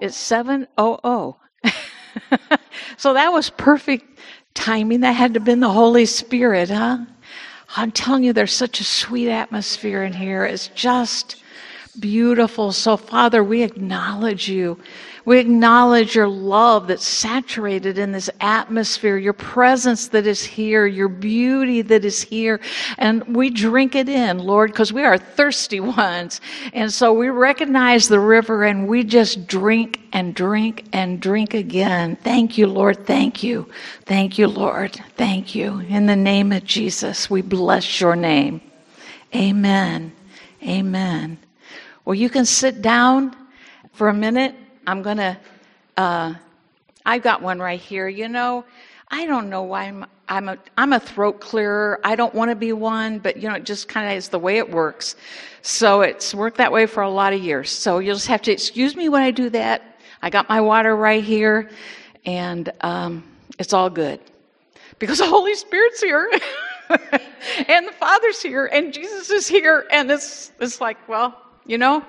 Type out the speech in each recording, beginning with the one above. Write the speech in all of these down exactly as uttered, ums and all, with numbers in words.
It's seven hundred. So that was perfect timing. That had to have been the Holy Spirit, huh? I'm telling you, there's such a sweet atmosphere in here. It's just beautiful. So, Father, we acknowledge you. We acknowledge your love that's saturated in this atmosphere, your presence that is here, your beauty that is here. And we drink it in, Lord, because we are thirsty ones. And so we recognize the river and we just drink and drink and drink again. Thank you, Lord. Thank you. Thank you, Lord. Thank you. In the name of Jesus, we bless your name. Amen. Amen. Well, you can sit down for a minute. I'm going to, uh, I've got one right here. You know, I don't know why I'm, I'm a, I'm a throat clearer. I don't want to be one, but, you know, it just kind of is the way it works. So it's worked that way for a lot of years. So you'll just have to excuse me when I do that. I got my water right here, and um, it's all good. Because the Holy Spirit's here, and the Father's here, and Jesus is here, and it's, it's like, well, you know,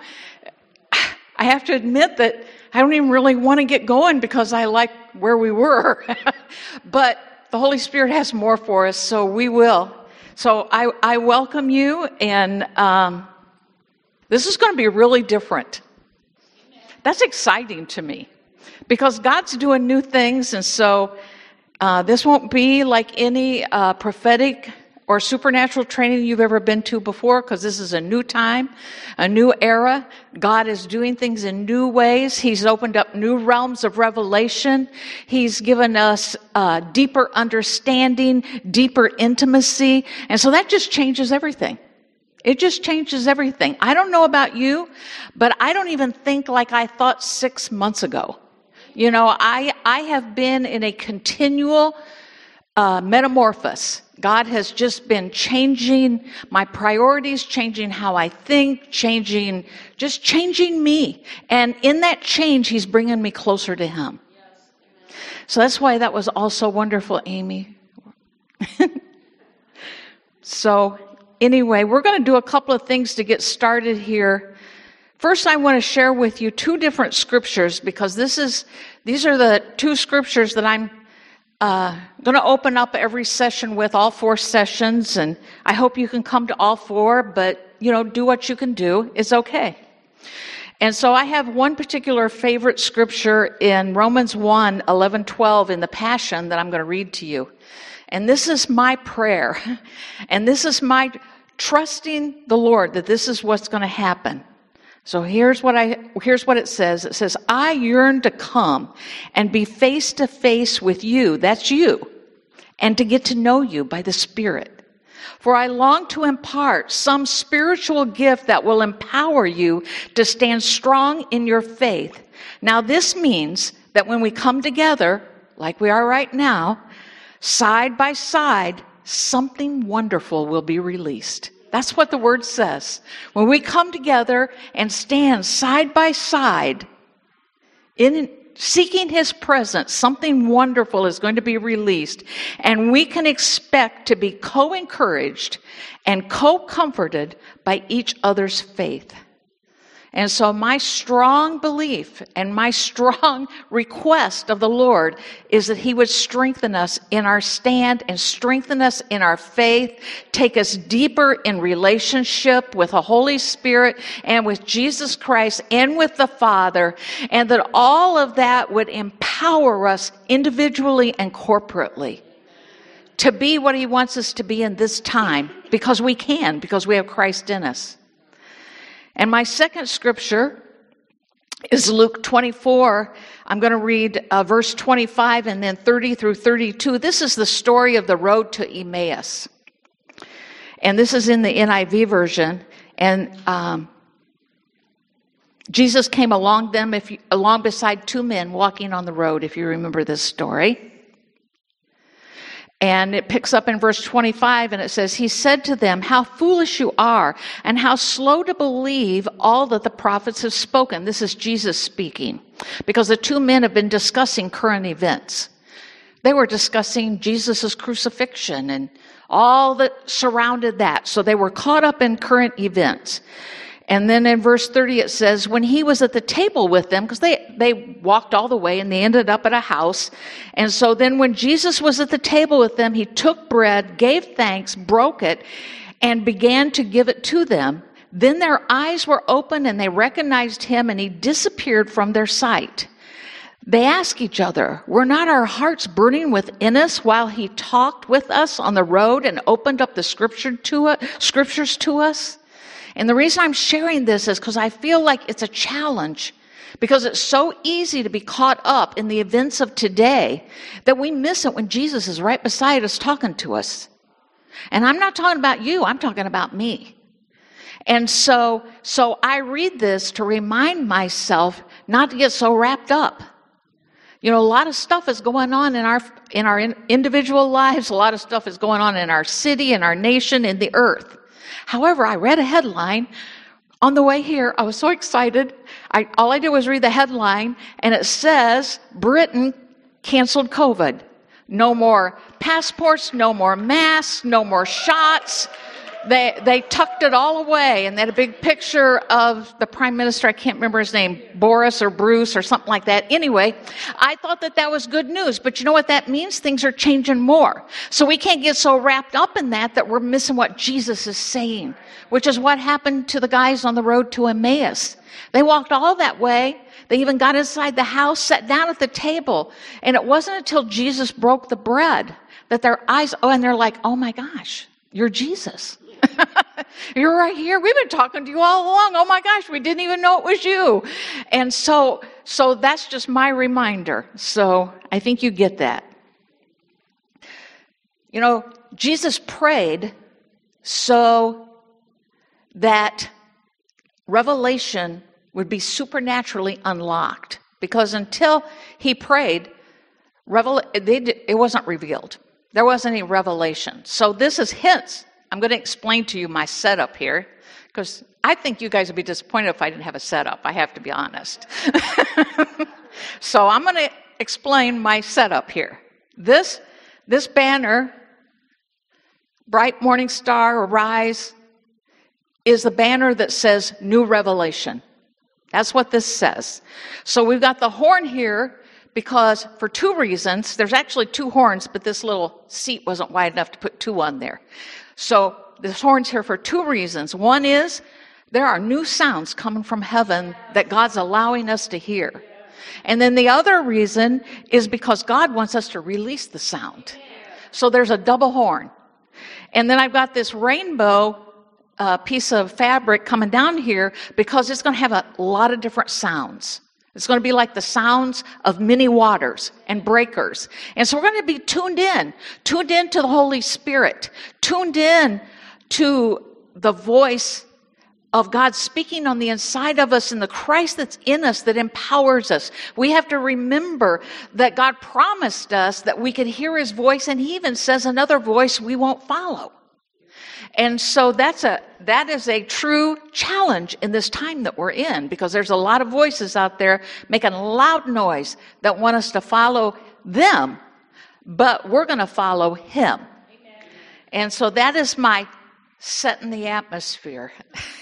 I have to admit that I don't even really want to get going because I like where we were. But the Holy Spirit has more for us, so we will. So I, I welcome you, and um, this is going to be really different. That's exciting to me because God's doing new things, and so uh, this won't be like any uh, prophetic or supernatural training you've ever been to before, because this is a new time, a new era. God is doing things in new ways. He's opened up new realms of revelation. He's given us uh, deeper understanding, deeper intimacy. And so that just changes everything. It just changes everything. I don't know about you, but I don't even think like I thought six months ago. You know, I, I have been in a continual uh, metamorphosis. God has just been changing my priorities, changing how I think, changing, just changing me. And in that change, He's bringing me closer to Him. Yes, so that's why that was also wonderful, Amy. So anyway, we're going to do a couple of things to get started here. First, I want to share with you two different scriptures because this is these are the two scriptures that I'm Uh, going to open up every session with, all four sessions, and I hope you can come to all four, but, you know, do what you can do. It's okay. And so I have one particular favorite scripture in Romans one, eleven, twelve in the Passion that I'm going to read to you. And this is my prayer, and this is my trusting the Lord that this is what's going to happen. So here's what I here's what it says. It says, I yearn to come and be face to face with you, that's you, and to get to know you by the Spirit. For I long to impart some spiritual gift that will empower you to stand strong in your faith. Now this means that when we come together, like we are right now, side by side, something wonderful will be released. That's what the word says. When we come together and stand side by side in seeking His presence, something wonderful is going to be released. And we can expect to be co-encouraged and co-comforted by each other's faith. And so my strong belief and my strong request of the Lord is that He would strengthen us in our stand and strengthen us in our faith, take us deeper in relationship with the Holy Spirit and with Jesus Christ and with the Father, and that all of that would empower us individually and corporately to be what He wants us to be in this time, because we can, because we have Christ in us. And my second scripture is Luke twenty-four. I'm going to read uh, verse twenty-five and then thirty through thirty-two. This is the story of the road to Emmaus. And this is in the N I V version. And um, Jesus came along them, if you, along beside two men walking on the road, if you remember this story. And it picks up in verse twenty-five, and it says, He said to them, how foolish you are, and how slow to believe all that the prophets have spoken. This is Jesus speaking, because the two men have been discussing current events. They were discussing Jesus' crucifixion and all that surrounded that. So they were caught up in current events. And then in verse thirty it says, when he was at the table with them, because they, they walked all the way and they ended up at a house. And so then when Jesus was at the table with them, he took bread, gave thanks, broke it, and began to give it to them. Then their eyes were opened and they recognized him, and he disappeared from their sight. They asked each other, were not our hearts burning within us while he talked with us on the road and opened up the scripture to us, scriptures to us? And the reason I'm sharing this is because I feel like it's a challenge, because it's so easy to be caught up in the events of today that we miss it when Jesus is right beside us talking to us. And I'm not talking about you, I'm talking about me. And so, so I read this to remind myself not to get so wrapped up. You know, a lot of stuff is going on in our in our individual lives. A lot of stuff is going on in our city, in our nation, in the earth. However, I read a headline on the way here. I was so excited. I, all I did was read the headline, and it says, Britain canceled COVID. No more passports, no more masks, no more shots. They they tucked it all away, and they had a big picture of the prime minister. I can't remember his name, Boris or Bruce or something like that. Anyway, I thought that that was good news, but you know what that means? Things are changing more. So we can't get so wrapped up in that that we're missing what Jesus is saying, which is what happened to the guys on the road to Emmaus. They walked all that way. They even got inside the house, sat down at the table, and it wasn't until Jesus broke the bread that their eyes, oh, and they're like, oh my gosh, you're Jesus. You're right here. We've been talking to you all along. Oh my gosh, we didn't even know it was you. And so, so that's just my reminder. So I think you get that. You know, Jesus prayed so that revelation would be supernaturally unlocked. Because until he prayed, revel- it wasn't revealed. There wasn't any revelation. So this is hints. I'm going to explain to you my setup here, because I think you guys would be disappointed if I didn't have a setup. I have to be honest. So I'm going to explain my setup here. This, this banner, Bright Morning Star, Arise, is the banner that says New Revelation. That's what this says. So we've got the horn here because for two reasons. There's actually two horns, but this little seat wasn't wide enough to put two on there. So this horn's here for two reasons. One is there are new sounds coming from heaven that God's allowing us to hear. And then the other reason is because God wants us to release the sound. So there's a double horn. And then I've got this rainbow uh, piece of fabric coming down here because it's going to have a lot of different sounds. It's going to be like the sounds of many waters and breakers. And so we're going to be tuned in, tuned in to the Holy Spirit, tuned in to the voice of God speaking on the inside of us and the Christ that's in us that empowers us. We have to remember that God promised us that we could hear his voice, and he even says another voice we won't follow. And so that's a that is a true challenge in this time that we're in, because there's a lot of voices out there making loud noise that want us to follow them, but we're going to follow him. Amen. And so that is my setting the atmosphere.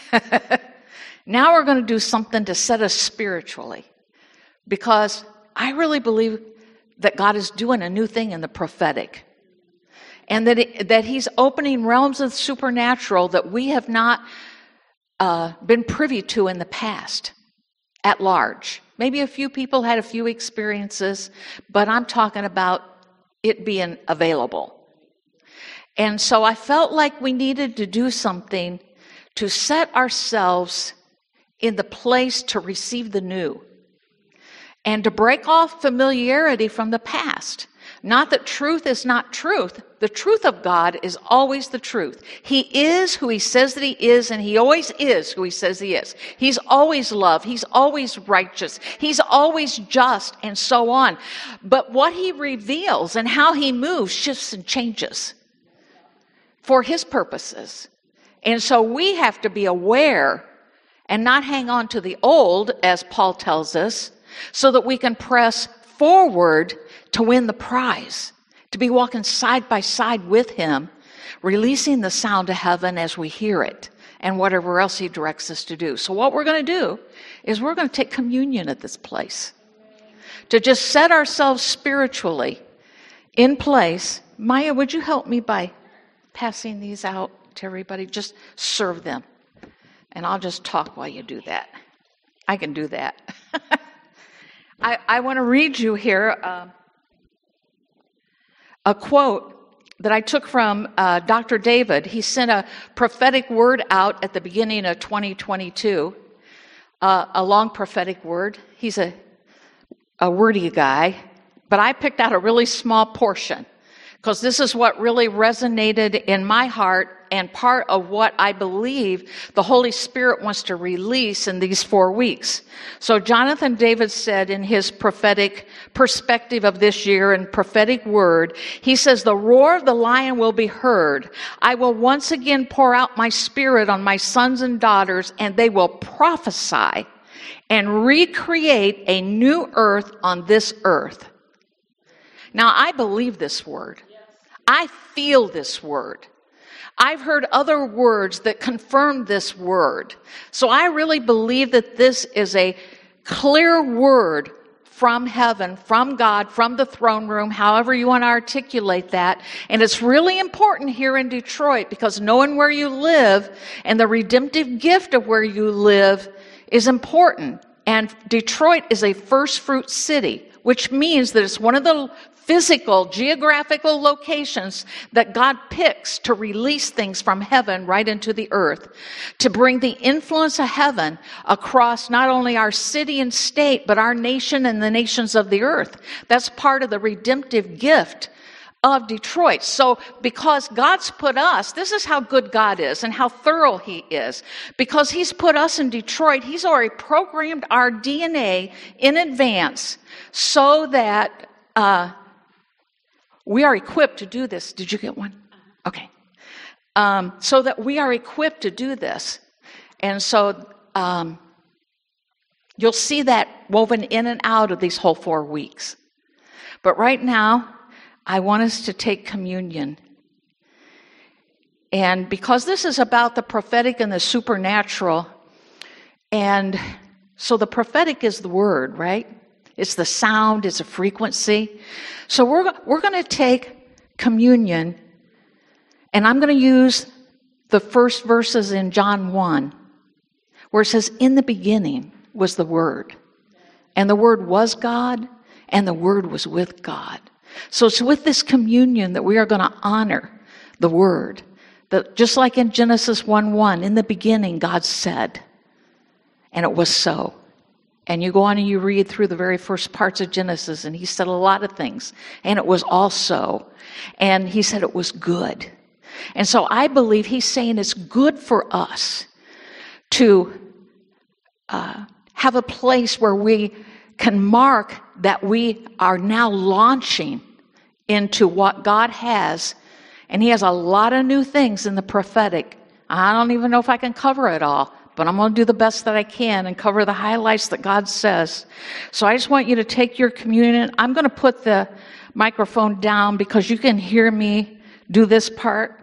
Now we're going to do something to set us spiritually, because I really believe that God is doing a new thing in the prophetic. And that it, that he's opening realms of the supernatural that we have not uh, been privy to in the past at large. Maybe a few people had a few experiences, but I'm talking about it being available. And so I felt like we needed to do something to set ourselves in the place to receive the new and to break off familiarity from the past. Not that truth is not truth. The truth of God is always the truth. He is who he says that he is, and he always is who he says he is. He's always love. He's always righteous. He's always just, and so on. But what he reveals and how he moves shifts and changes for his purposes. And so we have to be aware and not hang on to the old, as Paul tells us, so that we can press forward to win the prize, to be walking side by side with him, releasing the sound of heaven as we hear it and whatever else he directs us to do. So what we're going to do is we're going to take communion at this place to just set ourselves spiritually in place. Maya, would you help me by passing these out to everybody? Just serve them. And I'll just talk while you do that. I can do that. I, I want to read you here uh, a quote that I took from uh, Doctor David. He sent a prophetic word out at the beginning of twenty twenty-two, uh, a long prophetic word. He's a, a wordy guy, but I picked out a really small portion because this is what really resonated in my heart and part of what I believe the Holy Spirit wants to release in these four weeks. So Jonathan David said in his prophetic perspective of this year and prophetic word, he says, "The roar of the lion will be heard. I will once again pour out my spirit on my sons and daughters, and they will prophesy and recreate a new earth on this earth." Now, I believe this word. I feel this word. I've heard other words that confirm this word. So I really believe that this is a clear word from heaven, from God, from the throne room, however you want to articulate that. And it's really important here in Detroit because knowing where you live and the redemptive gift of where you live is important. And Detroit is a first fruit city, which means that it's one of the physical, geographical locations that God picks to release things from heaven right into the earth, to bring the influence of heaven across not only our city and state, but our nation and the nations of the earth. That's part of the redemptive gift of Detroit. So because God's put us, this is how good God is and how thorough he is. Because he's put us in Detroit, he's already programmed our D N A in advance so that uh, we are equipped to do this. Did you get one? Okay. Um, so that we are equipped to do this. And so um, you'll see that woven in and out of these whole four weeks. But right now, I want us to take communion. And because this is about the prophetic and the supernatural, and so the prophetic is the word, right? It's the sound, it's a frequency. So we're, we're going to take communion, and I'm going to use the first verses in John one, where it says, "In the beginning was the Word, and the Word was God, and the Word was with God." So it's with this communion that we are going to honor the Word. That just like in Genesis one one, in the beginning God said, and it was so. And you go on and you read through the very first parts of Genesis, and he said a lot of things, and it was all so. And he said it was good. And so I believe he's saying it's good for us to uh, have a place where we can mark that we are now launching into what God has. And he has a lot of new things in the prophetic. I don't even know if I can cover it all, but I'm going to do the best that I can and cover the highlights that God says. So I just want you to take your communion. I'm going to put the microphone down because you can hear me do this part.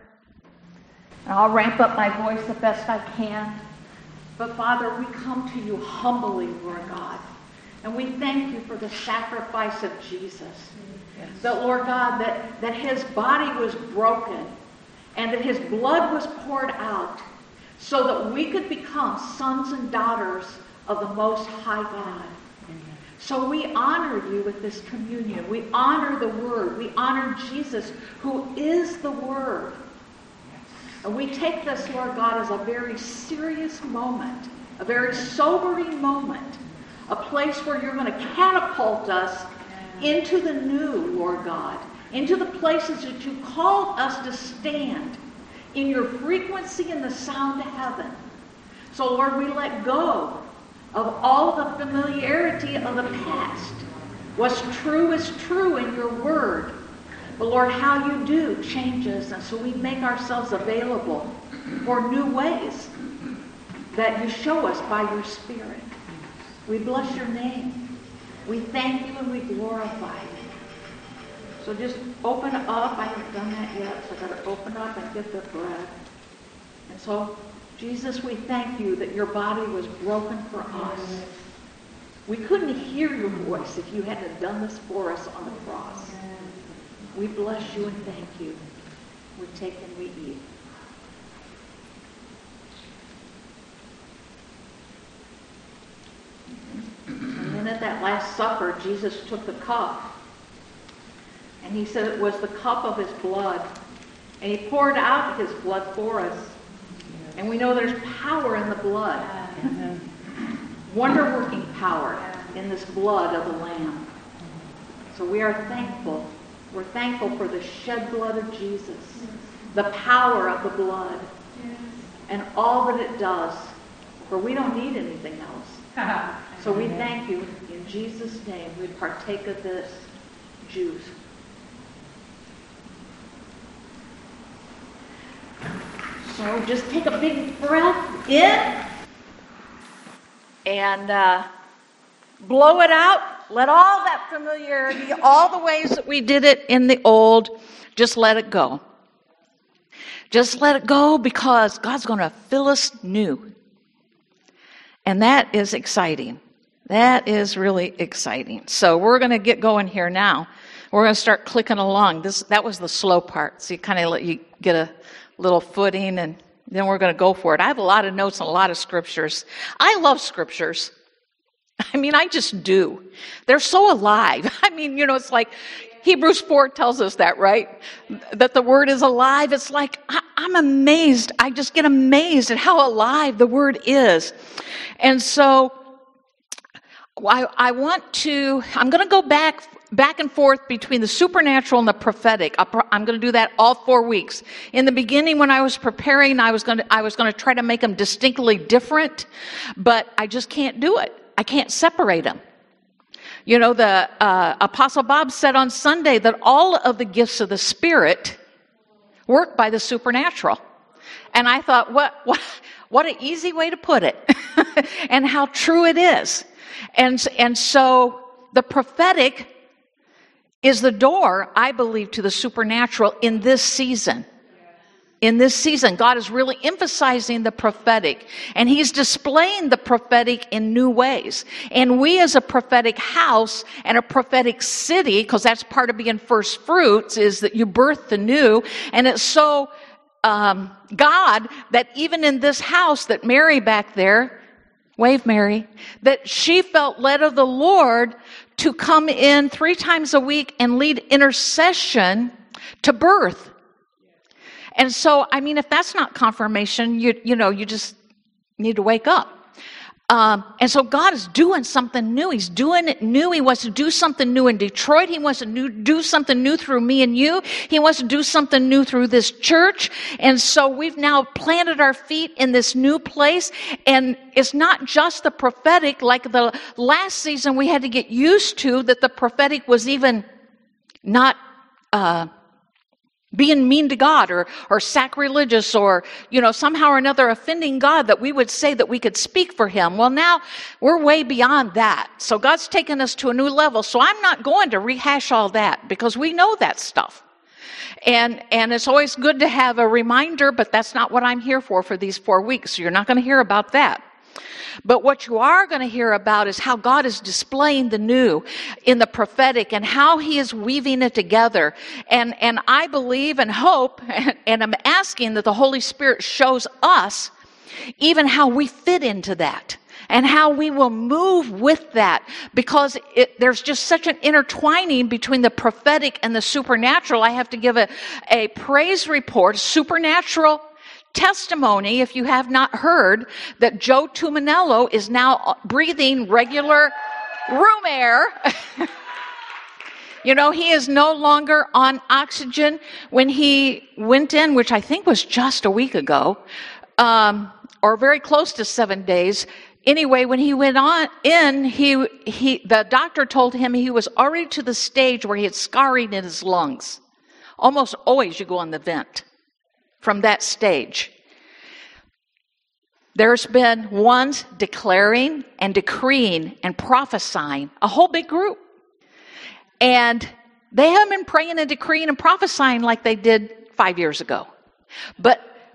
And I'll ramp up my voice the best I can. But Father, we come to you humbly, Lord God. And we thank you for the sacrifice of Jesus. Yes. That, Lord God, that, that his body was broken and that his blood was poured out so that we could become sons and daughters of the Most High God. Amen. So we honor you with this communion. We honor the Word. We honor Jesus, who is the Word. And we take this, Lord God, as a very serious moment, a very sobering moment, a place where you're going to catapult us into the new, Lord God, into the places that you called us to stand in your frequency and the sound of heaven. So, Lord, we let go of all the familiarity of the past. What's true is true in your word. But, Lord, how you do changes, and so we make ourselves available for new ways that you show us by your Spirit. We bless your name. We thank you and we glorify you. So just open up. I haven't done that yet, so I've got to open up and get the bread. And so Jesus, we thank you that your body was broken for us. We couldn't hear your voice if you hadn't done this for us on the cross. We bless you and thank you. We take and we eat. And then at that Last Supper, Jesus took the cup. And he said it was the cup of his blood. And he poured out his blood for us. And we know there's power in the blood. Wonder-working power in this blood of the Lamb. So we are thankful. We're thankful for the shed blood of Jesus. The power of the blood. And all that it does. For we don't need anything else. So we thank you. In Jesus' name, we partake of this juice. So just take a big breath in and uh, blow it out. Let all that familiarity, all the ways that we did it in the old, just let it go. Just let it go because God's going to fill us new. And that is exciting. That is really exciting. So we're going to get going here now. We're going to start clicking along. This That was the slow part. So you kind of let you get a little footing, and then we're going to go for it. I have a lot of notes and a lot of scriptures. I love scriptures. I mean, I just do. They're so alive. I mean, you know, it's like Hebrews four tells us that, right? That the word is alive. It's like, I, I'm amazed. I just get amazed at how alive the word is. And so I, I want to, I'm going to go back back and forth between the supernatural and the prophetic. I'm going to do that all four weeks. In the beginning, when I was preparing, I was going to I was going to try to make them distinctly different, but I just can't do it. I can't separate them. You know, the uh, Apostle Bob said on Sunday that all of the gifts of the Spirit work by the supernatural, and I thought, what what what an easy way to put it, and how true it is. And and so the prophetic is the door, I believe, to the supernatural in this season. In this season, God is really emphasizing the prophetic, and He's displaying the prophetic in new ways. And we as a prophetic house and a prophetic city, because that's part of being first fruits, is that you birth the new. And it's so um, God that even in this house that Mary back there, wave Mary, that she felt led of the Lord to come in three times a week and lead intercession to birth. And so, I mean, if that's not confirmation, you you know, you just need to wake up. Um, and so God is doing something new. He's doing it new. He wants to do something new in Detroit. He wants to new, do something new through me and you. He wants to do something new through this church. And so we've now planted our feet in this new place. And it's not just the prophetic, like the last season we had to get used to, that the prophetic was even not uh being mean to God or or sacrilegious or, you know, somehow or another offending God, that we would say that we could speak for Him. Well, now we're way beyond that. So God's taken us to a new level. So I'm not going to rehash all that because we know that stuff. And and it's always good to have a reminder, but that's not what I'm here for for these four weeks. So you're not going to hear about that. But what you are going to hear about is how God is displaying the new in the prophetic and how He is weaving it together. And, and I believe and hope, and I'm asking that the Holy Spirit shows us even how we fit into that and how we will move with that, because it, there's just such an intertwining between the prophetic and the supernatural. I have to give a, a praise report, supernatural testimony, if you have not heard, that Joe Tuminello is now breathing regular room air. You know, he is no longer on oxygen. When he went in, which I think was just a week ago, um, or very close to seven days. Anyway, when he went on in, he he the doctor told him he was already to the stage where he had scarring in his lungs. Almost always you go on the vent from that stage. There's been ones declaring and decreeing and prophesying, a whole big group. And they haven't been praying and decreeing and prophesying like they did five years ago. But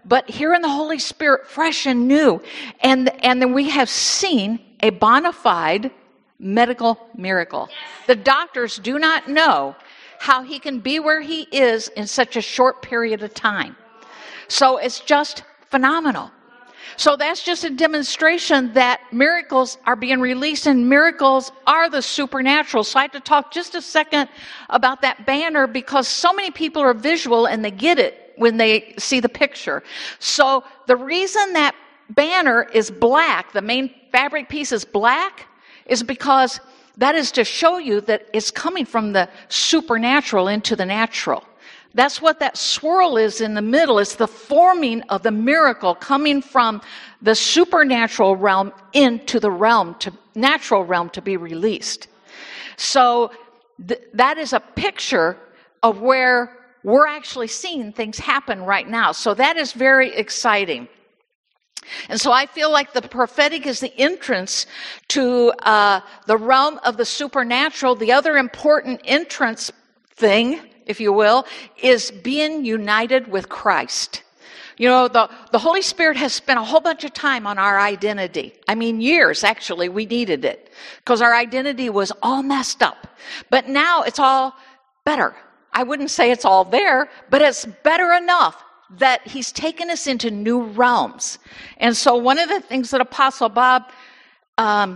but here in the Holy Spirit, fresh and new. And, and then we have seen a bona fide medical miracle. The doctors do not know how he can be where he is in such a short period of time. So it's just phenomenal. So that's just a demonstration that miracles are being released, and miracles are the supernatural. So I have to talk just a second about that banner, because so many people are visual and they get it when they see the picture. So the reason that banner is black, the main fabric piece is black, is because that is to show you that it's coming from the supernatural into the natural. That's what that swirl is in the middle. It's the forming of the miracle coming from the supernatural realm into the realm, to natural realm, to be released. So th- that is a picture of where we're actually seeing things happen right now. So that is very exciting. And so I feel like the prophetic is the entrance to uh, the realm of the supernatural. The other important entrance thing, if you will, is being united with Christ. You know, the, the Holy Spirit has spent a whole bunch of time on our identity. I mean, years, actually, we needed it, because our identity was all messed up. But now it's all better. I wouldn't say it's all there, but it's better enough that he's taken us into new realms. And so one of the things that Apostle Bob um,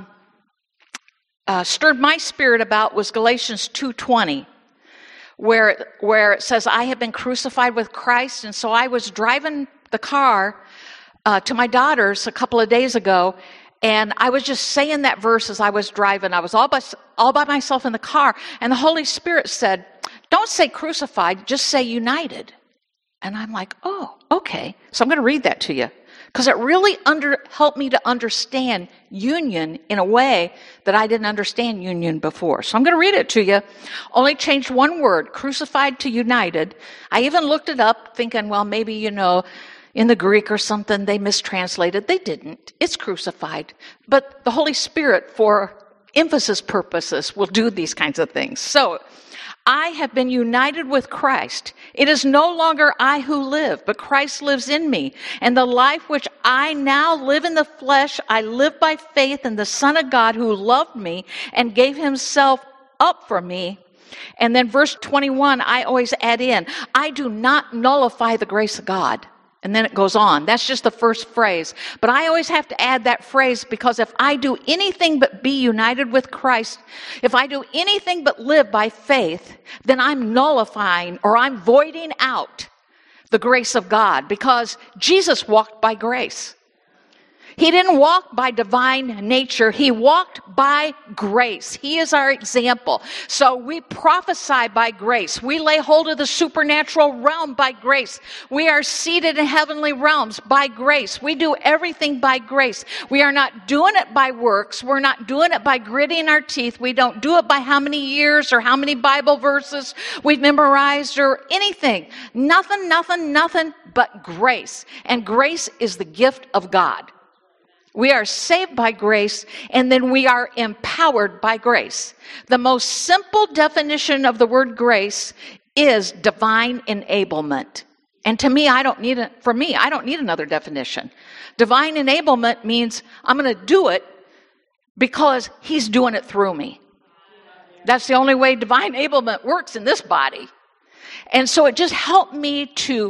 uh, stirred my spirit about was Galatians two twenty. Where, where it says, I have been crucified with Christ. And so I was driving the car uh, to my daughter's a couple of days ago, and I was just saying that verse as I was driving. I was all by, all by myself in the car, and the Holy Spirit said, don't say crucified, just say united. And I'm like, oh, okay. So I'm going to read that to you, because it really under, helped me to understand union in a way that I didn't understand union before. So I'm going to read it to you. Only changed one word, crucified to united. I even looked it up thinking, well, maybe, you know, in the Greek or something, they mistranslated. They didn't. It's crucified. But the Holy Spirit, for emphasis purposes, will do these kinds of things. So I have been united with Christ. It is no longer I who live, but Christ lives in me. And the life which I now live in the flesh, I live by faith in the Son of God who loved me and gave himself up for me. And then verse twenty-one, I always add in, I do not nullify the grace of God. And then it goes on. That's just the first phrase. But I always have to add that phrase, because if I do anything but be united with Christ, if I do anything but live by faith, then I'm nullifying, or I'm voiding out the grace of God, because Jesus walked by grace. He didn't walk by divine nature. He walked by grace. He is our example. So we prophesy by grace. We lay hold of the supernatural realm by grace. We are seated in heavenly realms by grace. We do everything by grace. We are not doing it by works. We're not doing it by gritting our teeth. We don't do it by how many years or how many Bible verses we've memorized or anything. Nothing, nothing, nothing but grace. And grace is the gift of God. We are saved by grace, and then we are empowered by grace. The most simple definition of the word grace is divine enablement. And to me, I don't need it. For me, I don't need another definition. Divine enablement means I'm going to do it because he's doing it through me. That's the only way divine enablement works in this body. And so it just helped me to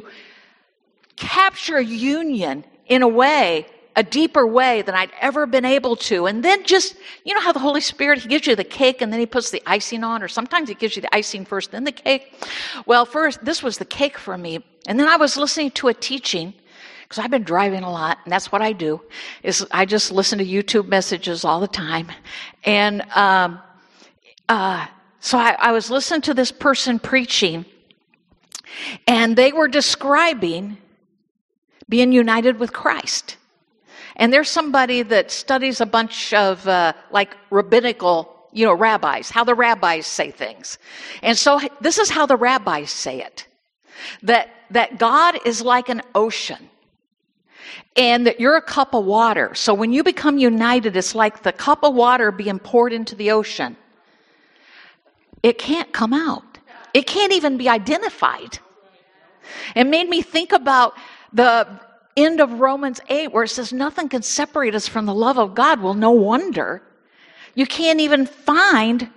capture union in a way, a deeper way than I'd ever been able to. And then just, you know how the Holy Spirit, he gives you the cake and then he puts the icing on, or sometimes he gives you the icing first, then the cake. Well, first, this was the cake for me. And then I was listening to a teaching, because I've been driving a lot, and that's what I do, is I just listen to YouTube messages all the time. And um, uh, so I, I was listening to this person preaching, and they were describing being united with Christ. And there's somebody that studies a bunch of uh, like rabbinical, you know, rabbis, how the rabbis say things. And so this is how the rabbis say it, that, that God is like an ocean and that you're a cup of water. So when you become united, it's like the cup of water being poured into the ocean. It can't come out. It can't even be identified. It made me think about the end of Romans eight, where it says nothing can separate us from the love of God. Well, no wonder. You can't even find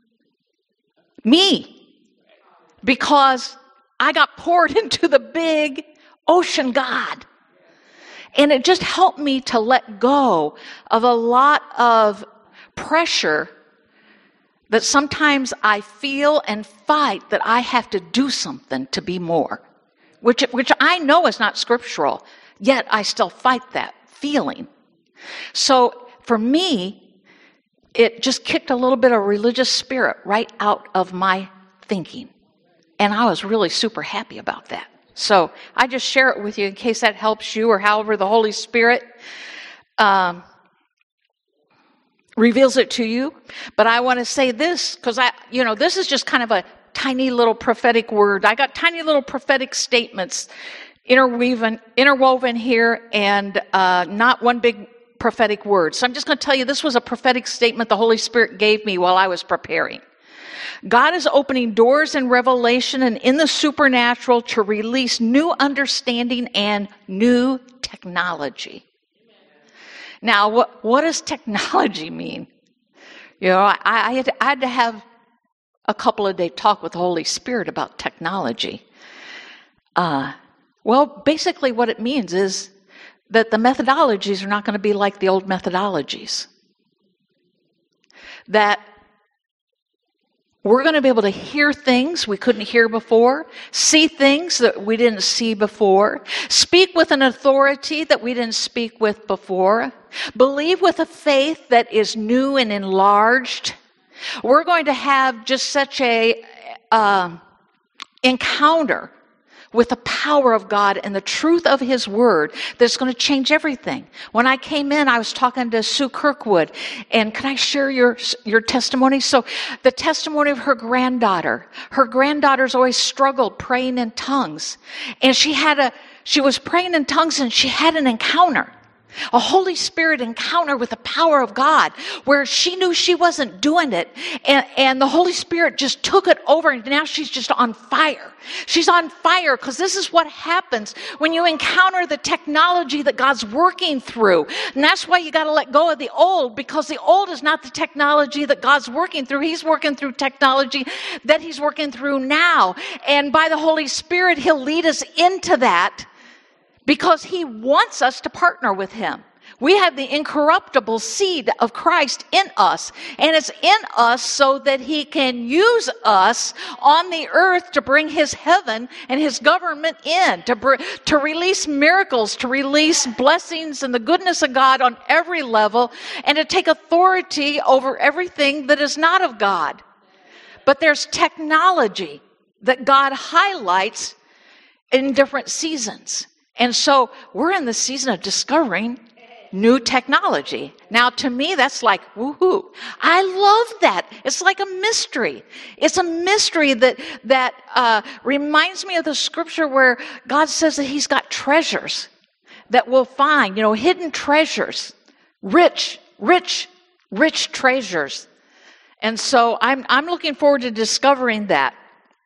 me because I got poured into the big ocean God. And it just helped me to let go of a lot of pressure that sometimes I feel and fight that I have to do something to be more, which, which I know is not scriptural, yet I still fight that feeling. So for me, it just kicked a little bit of religious spirit right out of my thinking. And I was really super happy about that. So I just share it with you in case that helps you, or however the Holy Spirit um, reveals it to you. But I want to say this, because I, you know, this is just kind of a tiny little prophetic word. I got tiny little prophetic statements interwoven, interwoven here, and uh, not one big prophetic word. So I'm just going to tell you, this was a prophetic statement the Holy Spirit gave me while I was preparing. God is opening doors in revelation and in the supernatural to release new understanding and new technology. Now, what, what does technology mean? You know, I, I, had to, I had to have a couple of day talk with the Holy Spirit about technology. Uh, well, basically what it means is that the methodologies are not going to be like the old methodologies. That we're going to be able to hear things we couldn't hear before, see things that we didn't see before, speak with an authority that we didn't speak with before, believe with a faith that is new and enlarged. We're going to have just such a uh, encounter with the power of God and the truth of His Word that's going to change everything. When I came in, I was talking to Sue Kirkwood, and can I share your, your testimony? So the testimony of her granddaughter. Her granddaughter's always struggled praying in tongues. And she had a, she was praying in tongues and she had an encounter. A Holy Spirit encounter with the power of God where she knew she wasn't doing it. And, and the Holy Spirit just took it over, and now she's just on fire. She's on fire because this is what happens when you encounter the technology that God's working through. And that's why you got to let go of the old, because the old is not the technology that God's working through. He's working through technology that He's working through now. And by the Holy Spirit, He'll lead us into that, because He wants us to partner with Him. We have the incorruptible seed of Christ in us, and it's in us so that He can use us on the earth to bring His heaven and His government in, to, br- to release miracles, to release blessings and the goodness of God on every level, and to take authority over everything that is not of God. But there's technology that God highlights in different seasons. And so we're in the season of discovering new technology. Now, to me, that's like, woohoo. I love that. It's like a mystery. It's a mystery that that uh, reminds me of the scripture where God says that He's got treasures that we'll find, you know, hidden treasures, rich, rich, rich treasures. And so I'm I'm looking forward to discovering that.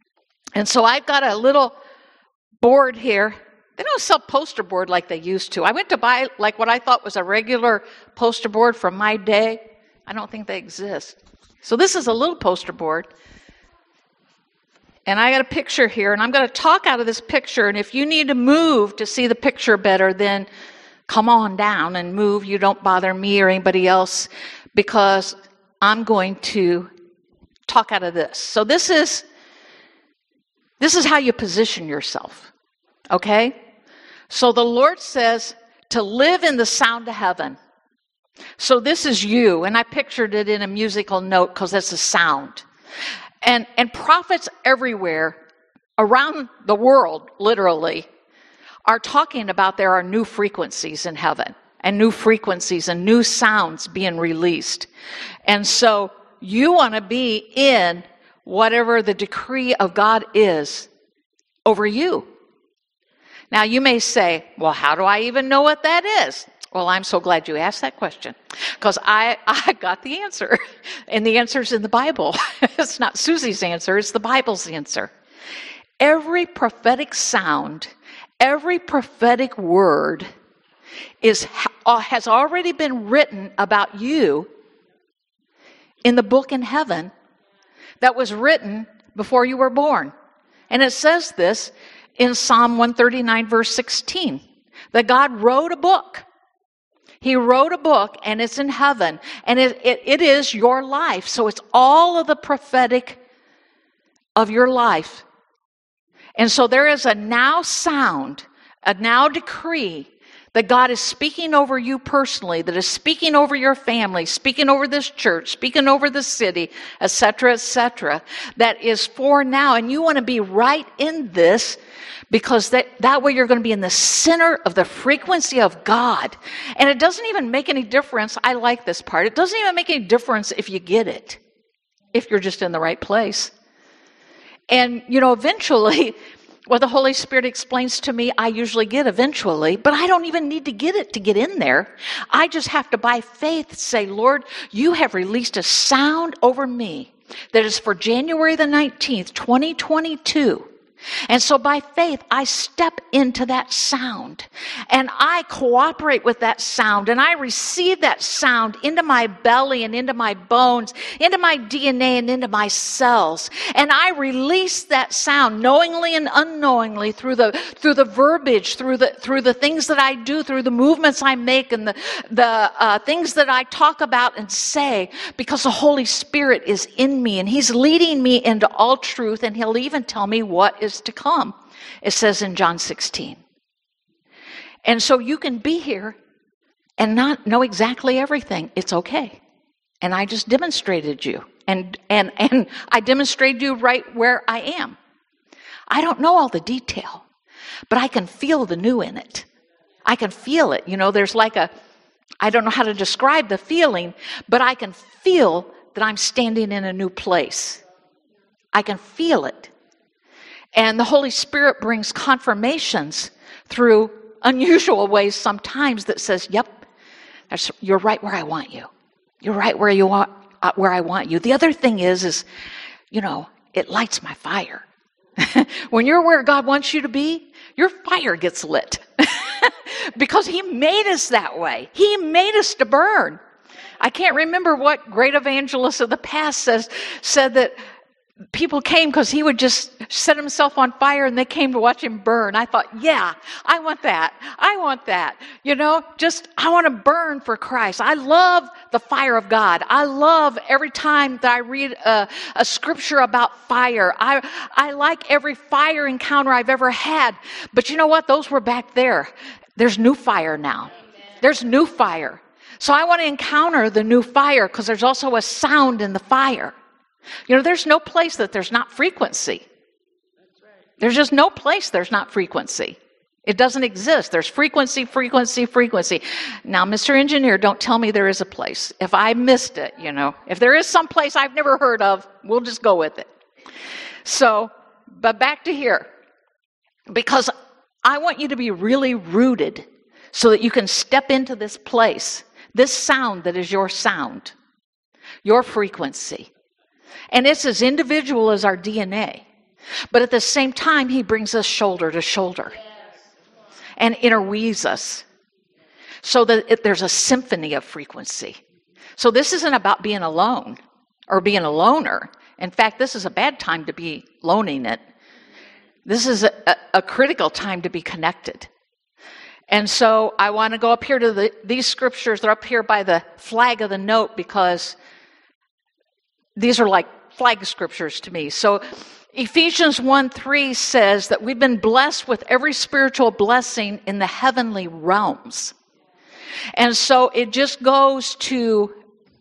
And so I've got a little board here. They don't sell poster board like they used to. I went to buy like what I thought was a regular poster board from my day. I don't think they exist. So this is a little poster board. And I got a picture here, and I'm going to talk out of this picture. And if you need to move to see the picture better, then come on down and move. You don't bother me or anybody else, because I'm going to talk out of this. So this is this is how you position yourself. Okay? So the Lord says to live in the sound of heaven. So this is you, and I pictured it in a musical note because that's a sound. And and prophets everywhere around the world, literally, are talking about there are new frequencies in heaven, and new frequencies and new sounds being released. And so you want to be in whatever the decree of God is over you. Now, you may say, well, how do I even know what that is? Well, I'm so glad you asked that question, because I, I got the answer, and the answer's in the Bible. It's not Susie's answer, it's the Bible's answer. Every prophetic sound, Every prophetic word is has already been written about you in the book in heaven that was written before you were born. And it says this in Psalm one thirty-nine, verse sixteen, that God wrote a book. He wrote a book, and it's in heaven, and it, it, it is your life. So it's all of the prophetic of your life. And so there is a now sound, a now decree that God is speaking over you personally, that is speaking over your family, speaking over this church, speaking over the city, et cetera, et cetera, that is for now. And you want to be right in this, because that, that way you're going to be in the center of the frequency of God. And it doesn't even make any difference. I like this part. It doesn't even make any difference if you get it, if you're just in the right place. And, you know, eventually, what the Holy Spirit explains to me, I usually get eventually, but I don't even need to get it to get in there. I just have to, by faith, say, Lord, you have released a sound over me that is for January the nineteenth, twenty twenty-two. And so by faith, I step into that sound, and I cooperate with that sound, and I receive that sound into my belly and into my bones, into my D N A and into my cells. And I release that sound knowingly and unknowingly through the through the verbiage, through the through the things that I do, through the movements I make, and the the uh, things that I talk about and say, because the Holy Spirit is in me, and He's leading me into all truth, and He'll even tell me what is to come, it says in John sixteen. And so you can be here and not know exactly everything. It's okay. And I just demonstrated you. And and and I demonstrated you right where I am. I don't know all the detail, but I can feel the new in it. I can feel it. You know, there's like a, I don't know how to describe the feeling, but I can feel that I'm standing in a new place. I can feel it. And the Holy Spirit brings confirmations through unusual ways sometimes that says, yep, you're right where I want you. You're right where you are, uh, where I want you. The other thing is, is, you know, it lights my fire. When you're where God wants you to be, your fire gets lit. Because He made us that way. He made us to burn. I can't remember what great evangelist of the past says, said that people came because he would just set himself on fire and they came to watch him burn. I thought, yeah, I want that. I want that. You know, just, I want to burn for Christ. I love the fire of God. I love every time that I read a, a scripture about fire. I, I like every fire encounter I've ever had. But you know what? Those were back there. There's new fire now. There's new fire. So I want to encounter the new fire because there's also a sound in the fire. You know, there's no place that there's not frequency. There's just no place there's not frequency. It doesn't exist. There's frequency, frequency, frequency. Now, Mister Engineer, don't tell me there is a place. If I missed it, you know, if there is some place I've never heard of, we'll just go with it. So, but back to here. Because I want you to be really rooted so that you can step into this place, this sound that is your sound, your frequency. And it's as individual as our D N A. But at the same time, He brings us shoulder to shoulder and interweaves us so that it, there's a symphony of frequency. So this isn't about being alone or being a loner. In fact, this is a bad time to be loning it. This is a, a, a critical time to be connected. And so I want to go up here to the, these scriptures. They're up here by the flag of the note because these are like flag scriptures to me. So Ephesians one three says that we've been blessed with every spiritual blessing in the heavenly realms. And so it just goes to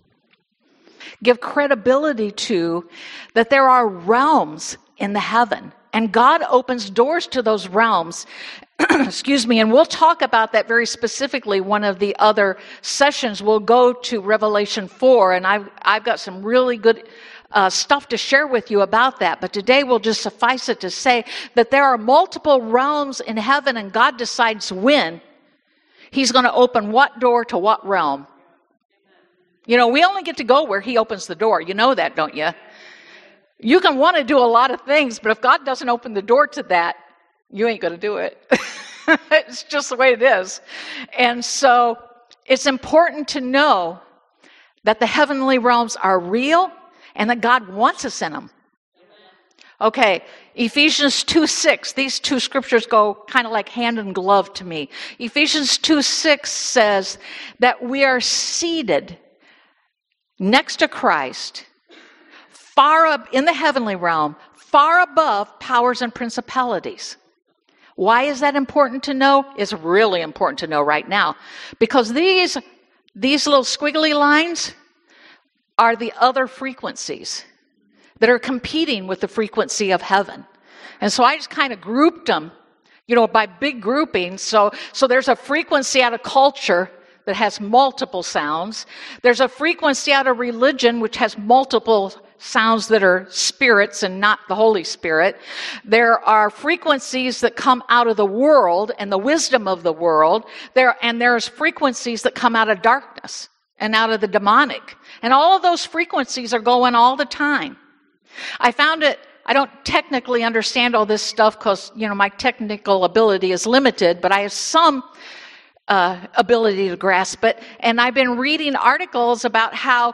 give credibility to that there are realms in the heaven. And God opens doors to those realms. Excuse me. And we'll talk about that very specifically. One of the other sessions we'll go to Revelation four. And I've, I've got some really good uh, stuff to share with you about that. But today we'll just suffice it to say that there are multiple realms in heaven, and God decides when He's going to open what door to what realm. You know, we only get to go where He opens the door. You know that, don't you? You can want to do a lot of things, but if God doesn't open the door to that, you ain't going to do it. It's just the way it is. And so it's important to know that the heavenly realms are real and that God wants us in them. Okay, Ephesians two six, these two scriptures go kind of like hand in glove to me. Ephesians two six says that we are seated next to Christ, far up in the heavenly realm, far above powers and principalities. Why is that important to know? It's really important to know right now. Because these, these little squiggly lines are the other frequencies that are competing with the frequency of heaven. And so I just kind of grouped them, you know, by big groupings. So, so there's a frequency out of culture that has multiple sounds. There's a frequency out of religion which has multiple sounds that are spirits and not the Holy Spirit. There are frequencies that come out of the world and the wisdom of the world. There, and there's frequencies that come out of darkness and out of the demonic. And all of those frequencies are going all the time. I found it, I don't technically understand all this stuff because, you know, my technical ability is limited, but I have some uh, ability to grasp it. And I've been reading articles about how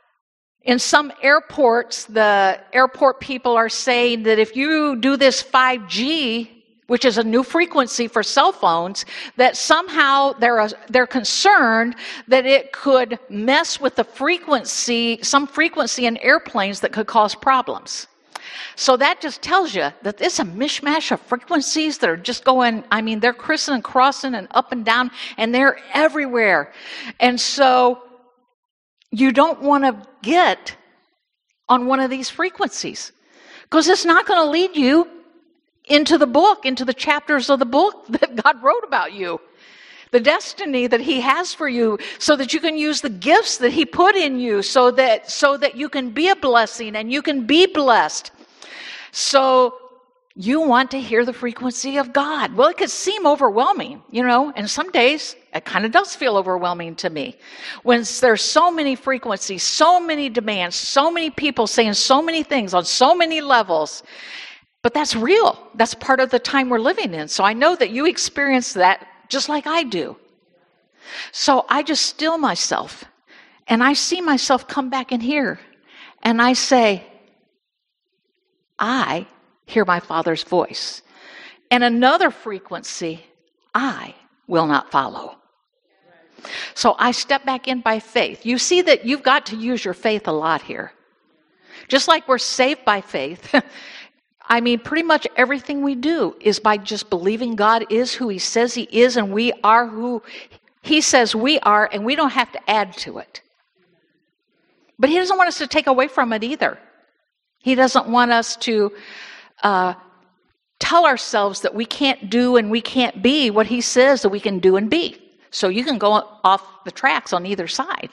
in some airports, the airport people are saying that if you do this five G, which is a new frequency for cell phones, that somehow they're, they're concerned that it could mess with the frequency, some frequency in airplanes that could cause problems. So that just tells you that it's a mishmash of frequencies that are just going, I mean, they're crissing and crossing and up and down, and they're everywhere. And so you don't want to get on one of these frequencies because it's not going to lead you into the book, into the chapters of the book that God wrote about you, the destiny that he has for you, so that you can use the gifts that he put in you, so that so that you can be a blessing and you can be blessed. So you want to hear the frequency of God. Well, it could seem overwhelming, you know, and some days it kind of does feel overwhelming to me. When there's so many frequencies, so many demands, so many people saying so many things on so many levels. But that's real. That's part of the time we're living in. So I know that you experience that just like I do. So I just still myself, and I see myself come back in here, and I say, I hear my Father's voice. And another frequency, I will not follow. So I step back in by faith. You see that you've got to use your faith a lot here. Just like we're saved by faith, I mean, pretty much everything we do is by just believing God is who he says he is, and we are who he says we are, and we don't have to add to it. But he doesn't want us to take away from it either. He doesn't want us to uh, tell ourselves that we can't do and we can't be what he says that we can do and be. So you can go off the tracks on either side.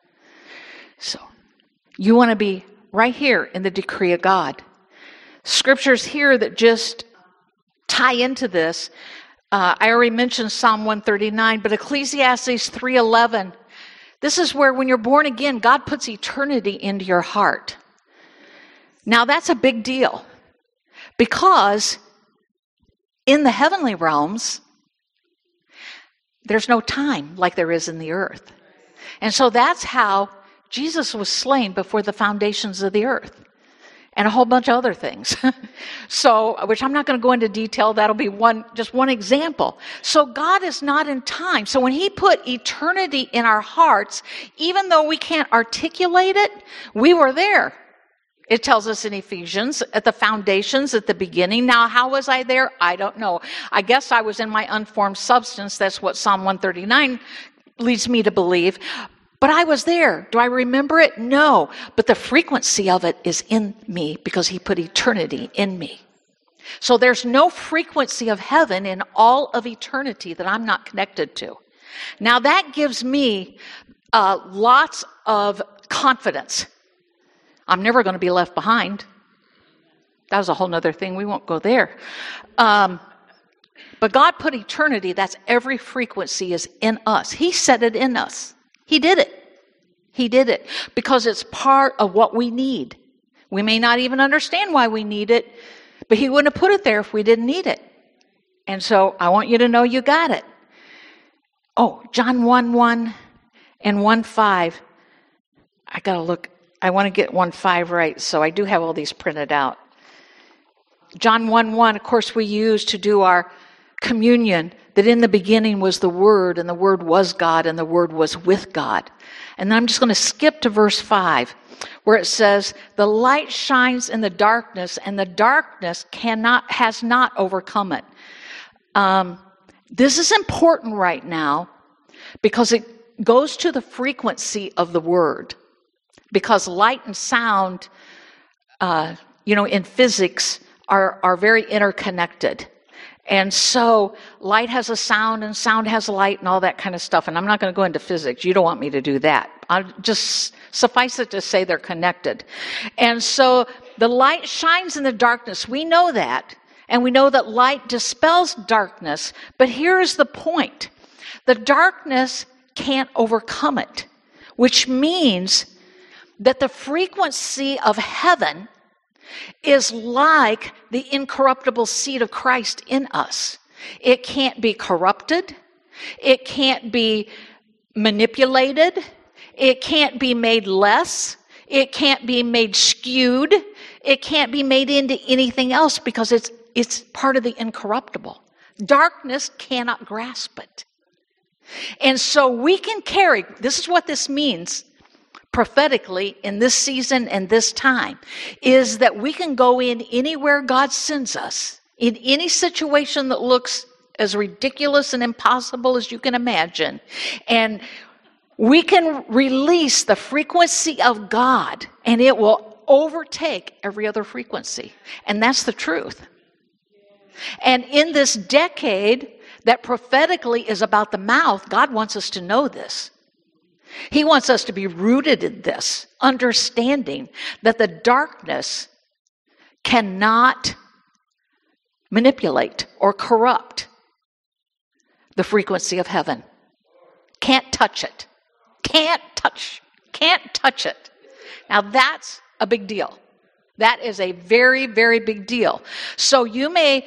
So you want to be right here in the decree of God. Scriptures here that just tie into this. Uh, I already mentioned Psalm one thirty-nine, but Ecclesiastes three eleven. This is where when you're born again, God puts eternity into your heart. Now that's a big deal because in the heavenly realms, there's no time like there is in the earth. And so that's how Jesus was slain before the foundations of the earth. And a whole bunch of other things. So, which I'm not going to go into detail. That'll be one, just one example. So God is not in time. So when he put eternity in our hearts, even though we can't articulate it, we were there. It tells us in Ephesians, at the foundations, at the beginning. Now, how was I there? I don't know. I guess I was in my unformed substance. That's what Psalm one thirty-nine leads me to believe. But I was there. Do I remember it? No. But the frequency of it is in me because he put eternity in me. So there's no frequency of heaven in all of eternity that I'm not connected to. Now that gives me uh, lots of confidence. I'm never going to be left behind. That was a whole other thing. We won't go there. Um, but God put eternity, that's every frequency is in us. He set it in us. He did it. He did it because it's part of what we need. We may not even understand why we need it, but he wouldn't have put it there if we didn't need it. And so I want you to know you got it. Oh, John one one and one five. I got to look. I want to get one five right, so I do have all these printed out. John one one, of course, we use to do our communion, that in the beginning was the Word, and the Word was God, and the Word was with God. And then I'm just going to skip to verse five, where it says, the light shines in the darkness, and the darkness cannot has not overcome it. Um, this is important right now because it goes to the frequency of the Word. Because light and sound, uh, you know, in physics are, are very interconnected. And so light has a sound and sound has light and all that kind of stuff. And I'm not going to go into physics. You don't want me to do that. I'll just suffice it to say they're connected. And so the light shines in the darkness. We know that. And we know that light dispels darkness. But here is the point. The darkness can't overcome it, which means that the frequency of heaven is like the incorruptible seed of Christ in us. It can't be corrupted. It can't be manipulated. It can't be made less. It can't be made skewed. It can't be made into anything else because it's it's part of the incorruptible. Darkness cannot grasp it. And so we can carry, this is what this means prophetically in this season and this time, is that we can go in anywhere God sends us, in any situation that looks as ridiculous and impossible as you can imagine, and we can release the frequency of God, and it will overtake every other frequency. And that's the truth. And in this decade that prophetically is about the mouth, God wants us to know this. He wants us to be rooted in this, understanding that the darkness cannot manipulate or corrupt the frequency of heaven. Can't touch it. Can't touch. Can't touch it. Now that's a big deal. That is a very, very big deal. So you may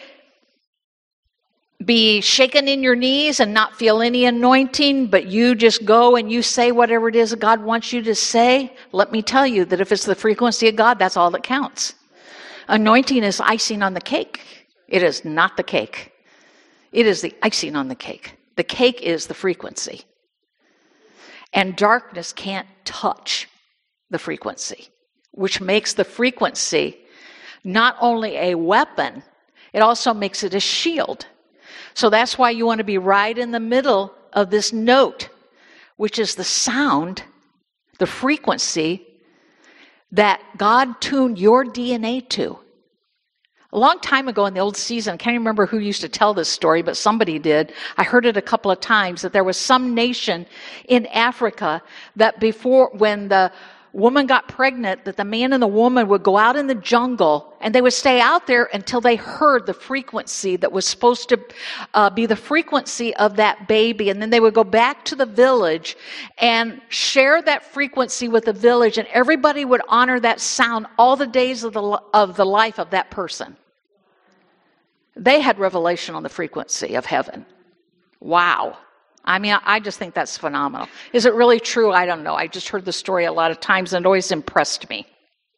be shaken in your knees and not feel any anointing, but you just go and you say whatever it is that God wants you to say. Let me tell you that if it's the frequency of God, that's all that counts. Anointing is icing on the cake. It is not the cake. It is the icing on the cake. The cake is the frequency. And darkness can't touch the frequency, which makes the frequency not only a weapon, it also makes it a shield. So that's why you want to be right in the middle of this note, which is the sound, the frequency that God tuned your D N A to. A long time ago in the old season, I can't remember who used to tell this story, but somebody did. I heard it a couple of times, that there was some nation in Africa that before, when the woman got pregnant, that the man and the woman would go out in the jungle and they would stay out there until they heard the frequency that was supposed to uh, be the frequency of that baby. And then they would go back to the village and share that frequency with the village, and everybody would honor that sound all the days of the, of the life of that person. They had revelation on the frequency of heaven. Wow. I mean, I just think that's phenomenal. Is it really true? I don't know. I just heard the story a lot of times and it always impressed me.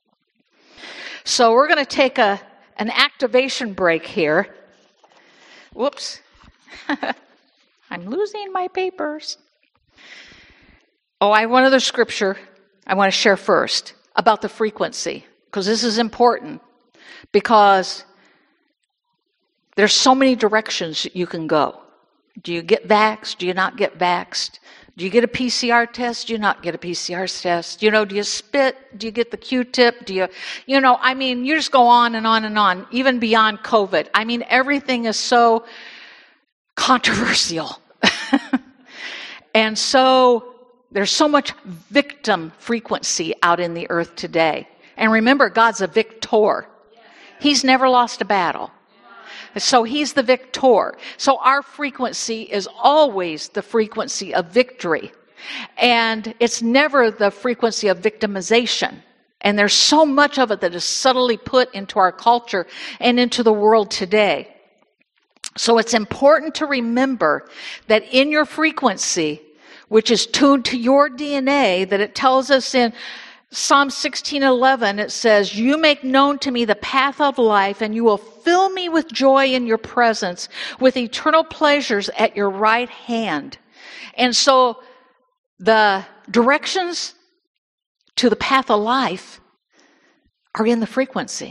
So we're going to take a an activation break here. Whoops. I'm losing my papers. Oh, I have one other scripture I want to share first about the frequency, because this is important, because there's so many directions you can go. Do you get vaxxed? Do you not get vaxxed? Do you get a P C R test? Do you not get a P C R test? You know, do you spit? Do you get the Q-tip? Do you, you know, I mean, you just go on and on and on, even beyond COVID. I mean, everything is so controversial. And so there's so much victim frequency out in the earth today. And remember, God's a victor. He's never lost a battle. So he's the victor. So our frequency is always the frequency of victory. And it's never the frequency of victimization. And there's so much of it that is subtly put into our culture and into the world today. So it's important to remember that in your frequency, which is tuned to your D N A, that it tells us in Psalm sixteen eleven, it says, "You make known to me the path of life, and you will fill me with joy in your presence, with eternal pleasures at your right hand." And so the directions to the path of life are in the frequency.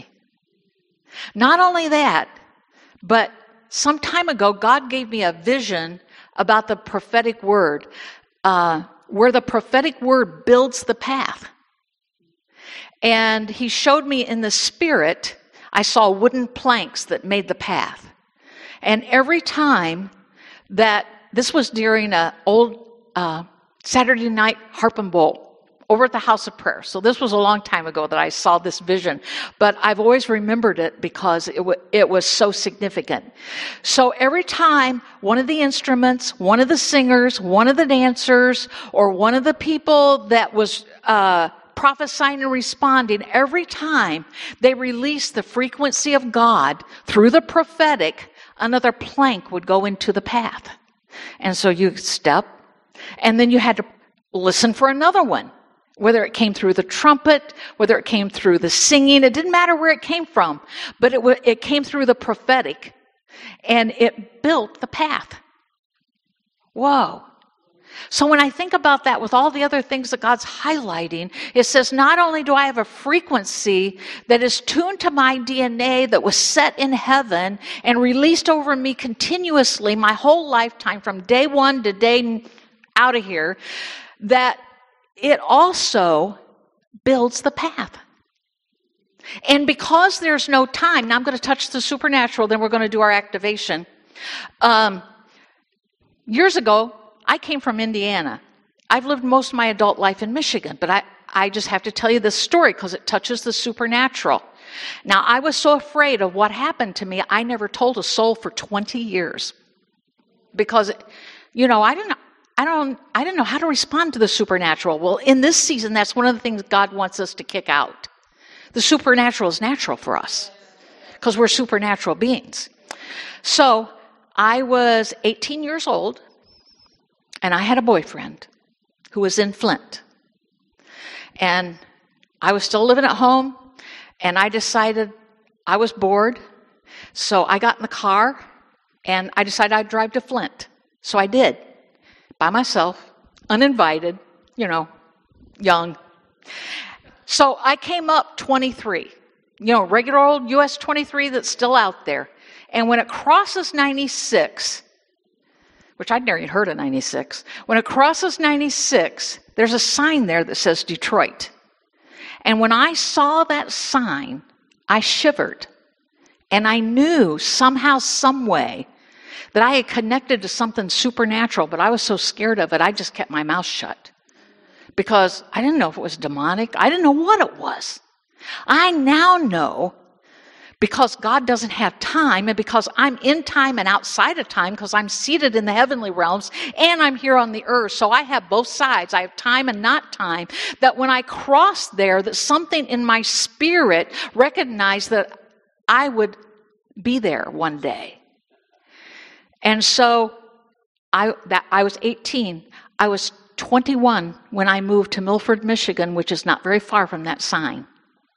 Not only that, but some time ago, God gave me a vision about the prophetic word, uh, where the prophetic word builds the path. And he showed me in the spirit, I saw wooden planks that made the path. And every time that, this was during an old uh, Saturday night harp and bowl over at the House of Prayer. So this was a long time ago that I saw this vision. But I've always remembered it because it, w- it was so significant. So every time one of the instruments, one of the singers, one of the dancers, or one of the people that was uh, prophesying and responding, every time they released the frequency of God through the prophetic, another plank would go into the path. And so you step, and then you had to listen for another one. Whether it came through the trumpet, whether it came through the singing, it didn't matter where it came from, but it, w- it came through the prophetic, and it built the path. Whoa. So when I think about that with all the other things that God's highlighting, it says not only do I have a frequency that is tuned to my D N A that was set in heaven and released over me continuously my whole lifetime from day one to day out of here, that it also builds the path. And because there's no time, now I'm going to touch the supernatural, then we're going to do our activation. Um, years ago, I came from Indiana. I've lived most of my adult life in Michigan, but I, I just have to tell you this story because it touches the supernatural. Now, I was so afraid of what happened to me, I never told a soul for twenty years. Because, you know, I didn't I don't, I didn't know how to respond to the supernatural. Well, in this season, that's one of the things God wants us to kick out. The supernatural is natural for us because we're supernatural beings. So I was eighteen years old, and I had a boyfriend who was in Flint. And I was still living at home, and I decided I was bored. So I got in the car, and I decided I'd drive to Flint. So I did. By myself, uninvited, you know, young. So I came up twenty-three, you know, regular old U S twenty-three that's still out there. And when it crosses ninety-six, which I'd never even heard of ninety-six, when it crosses ninety-six, there's a sign there that says Detroit. And when I saw that sign, I shivered. And I knew somehow, some way, that I had connected to something supernatural, but I was so scared of it, I just kept my mouth shut. Because I didn't know if it was demonic. I didn't know what it was. I now know, because God doesn't have time, and because I'm in time and outside of time, because I'm seated in the heavenly realms, and I'm here on the earth, so I have both sides. I have time and not time, that when I crossed there, that something in my spirit recognized that I would be there one day. And so I that I was eighteen. I was twenty-one when I moved to Milford, Michigan, which is not very far from that sign.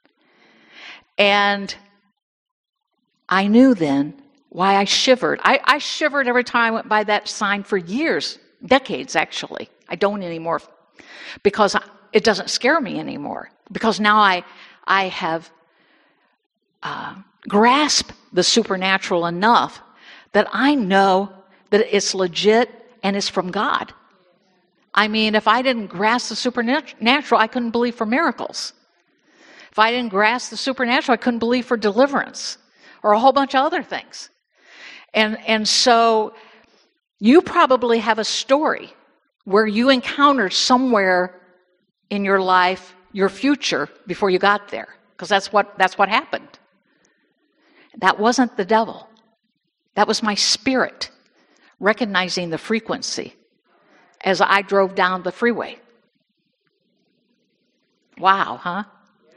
And I knew then why I shivered. I, I shivered every time I went by that sign for years, decades actually. I don't anymore because it doesn't scare me anymore. Because now I, I have uh, grasped the supernatural enough that I know that it's legit and it's from God. I mean, if I didn't grasp the supernatural, I couldn't believe for miracles. If I didn't grasp the supernatural, I couldn't believe for deliverance or a whole bunch of other things. And, and so you probably have a story where you encountered somewhere in your life your future before you got there, because that's what, that's what happened. That wasn't the devil. That was my spirit recognizing the frequency as I drove down the freeway. Wow, huh?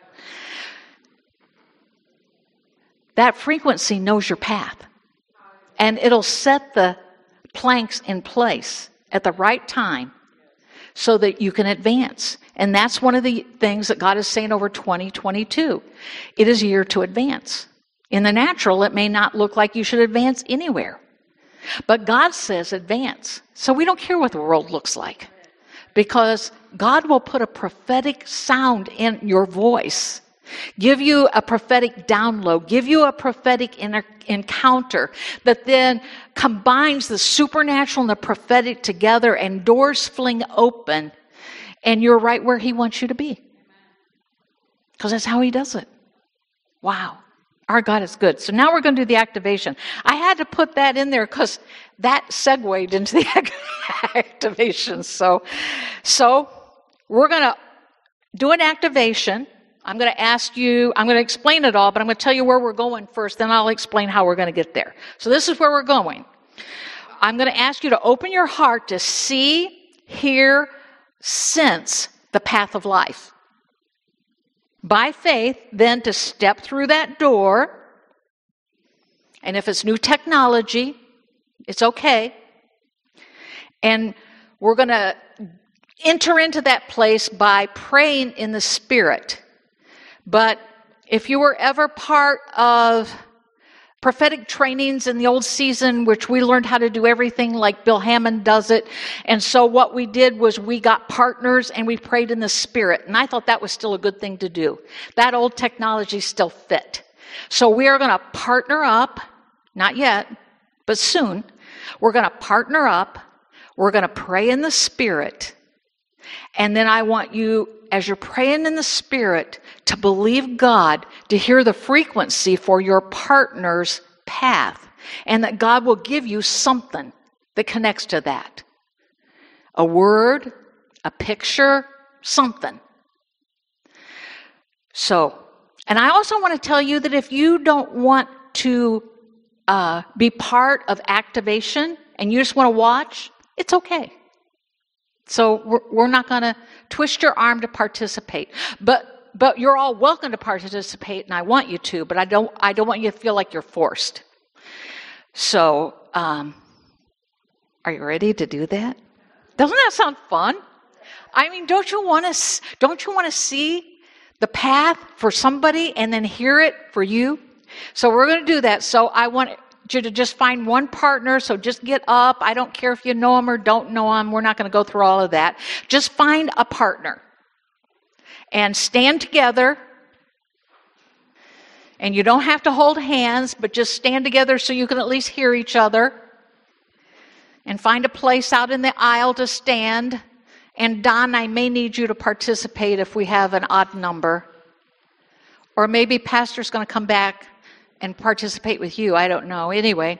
That frequency knows your path. And it'll set the planks in place at the right time so that you can advance. And that's one of the things that God is saying over twenty twenty-two. It is a year to advance. In the natural, it may not look like you should advance anywhere. But God says advance. So we don't care what the world looks like. Because God will put a prophetic sound in your voice. Give you a prophetic download. Give you a prophetic inter- encounter that then combines the supernatural and the prophetic together, and doors fling open, and you're right where He wants you to be. Because that's how He does it. Wow. Our God is good. So now we're going to do the activation. I had to put that in there because that segued into the activation. So, so we're going to do an activation. I'm going to ask you, I'm going to explain it all, but I'm going to tell you where we're going first, then I'll explain how we're going to get there. So this is where we're going. I'm going to ask you to open your heart to see, hear, sense the path of life. By faith, then to step through that door. And if it's new technology, it's okay. And we're going to enter into that place by praying in the Spirit. But if you were ever part of prophetic trainings in the old season, which we learned how to do everything like Bill Hammond does it. And so what we did was we got partners and we prayed in the Spirit. And I thought that was still a good thing to do. That old technology still fit. So we are going to partner up, not yet, but soon. We're going to partner up. We're going to pray in the Spirit. And then I want you, as you're praying in the Spirit, to believe God to hear the frequency for your partner's path. And that God will give you something that connects to that. A word, a picture, something. So, and I also want to tell you that if you don't want to uh, be part of activation and you just want to watch, it's okay. So we're, we're not going to twist your arm to participate. But but you're all welcome to participate, and I want you to, but I don't I don't want you to feel like you're forced. So, um, are you ready to do that? Doesn't that sound fun? I mean, don't you want to don't you want to see the path for somebody and then hear it for you? So we're going to do that. So I want you to just find one partner. So just get up. I don't care if you know them or don't know them. We're not going to go through all of that. Just find a partner and stand together. And you don't have to hold hands, but just stand together so you can at least hear each other. And find a place out in the aisle to stand. And Don, I may need you to participate if we have an odd number. Or maybe Pastor's going to come back and participate with you. I don't know. Anyway,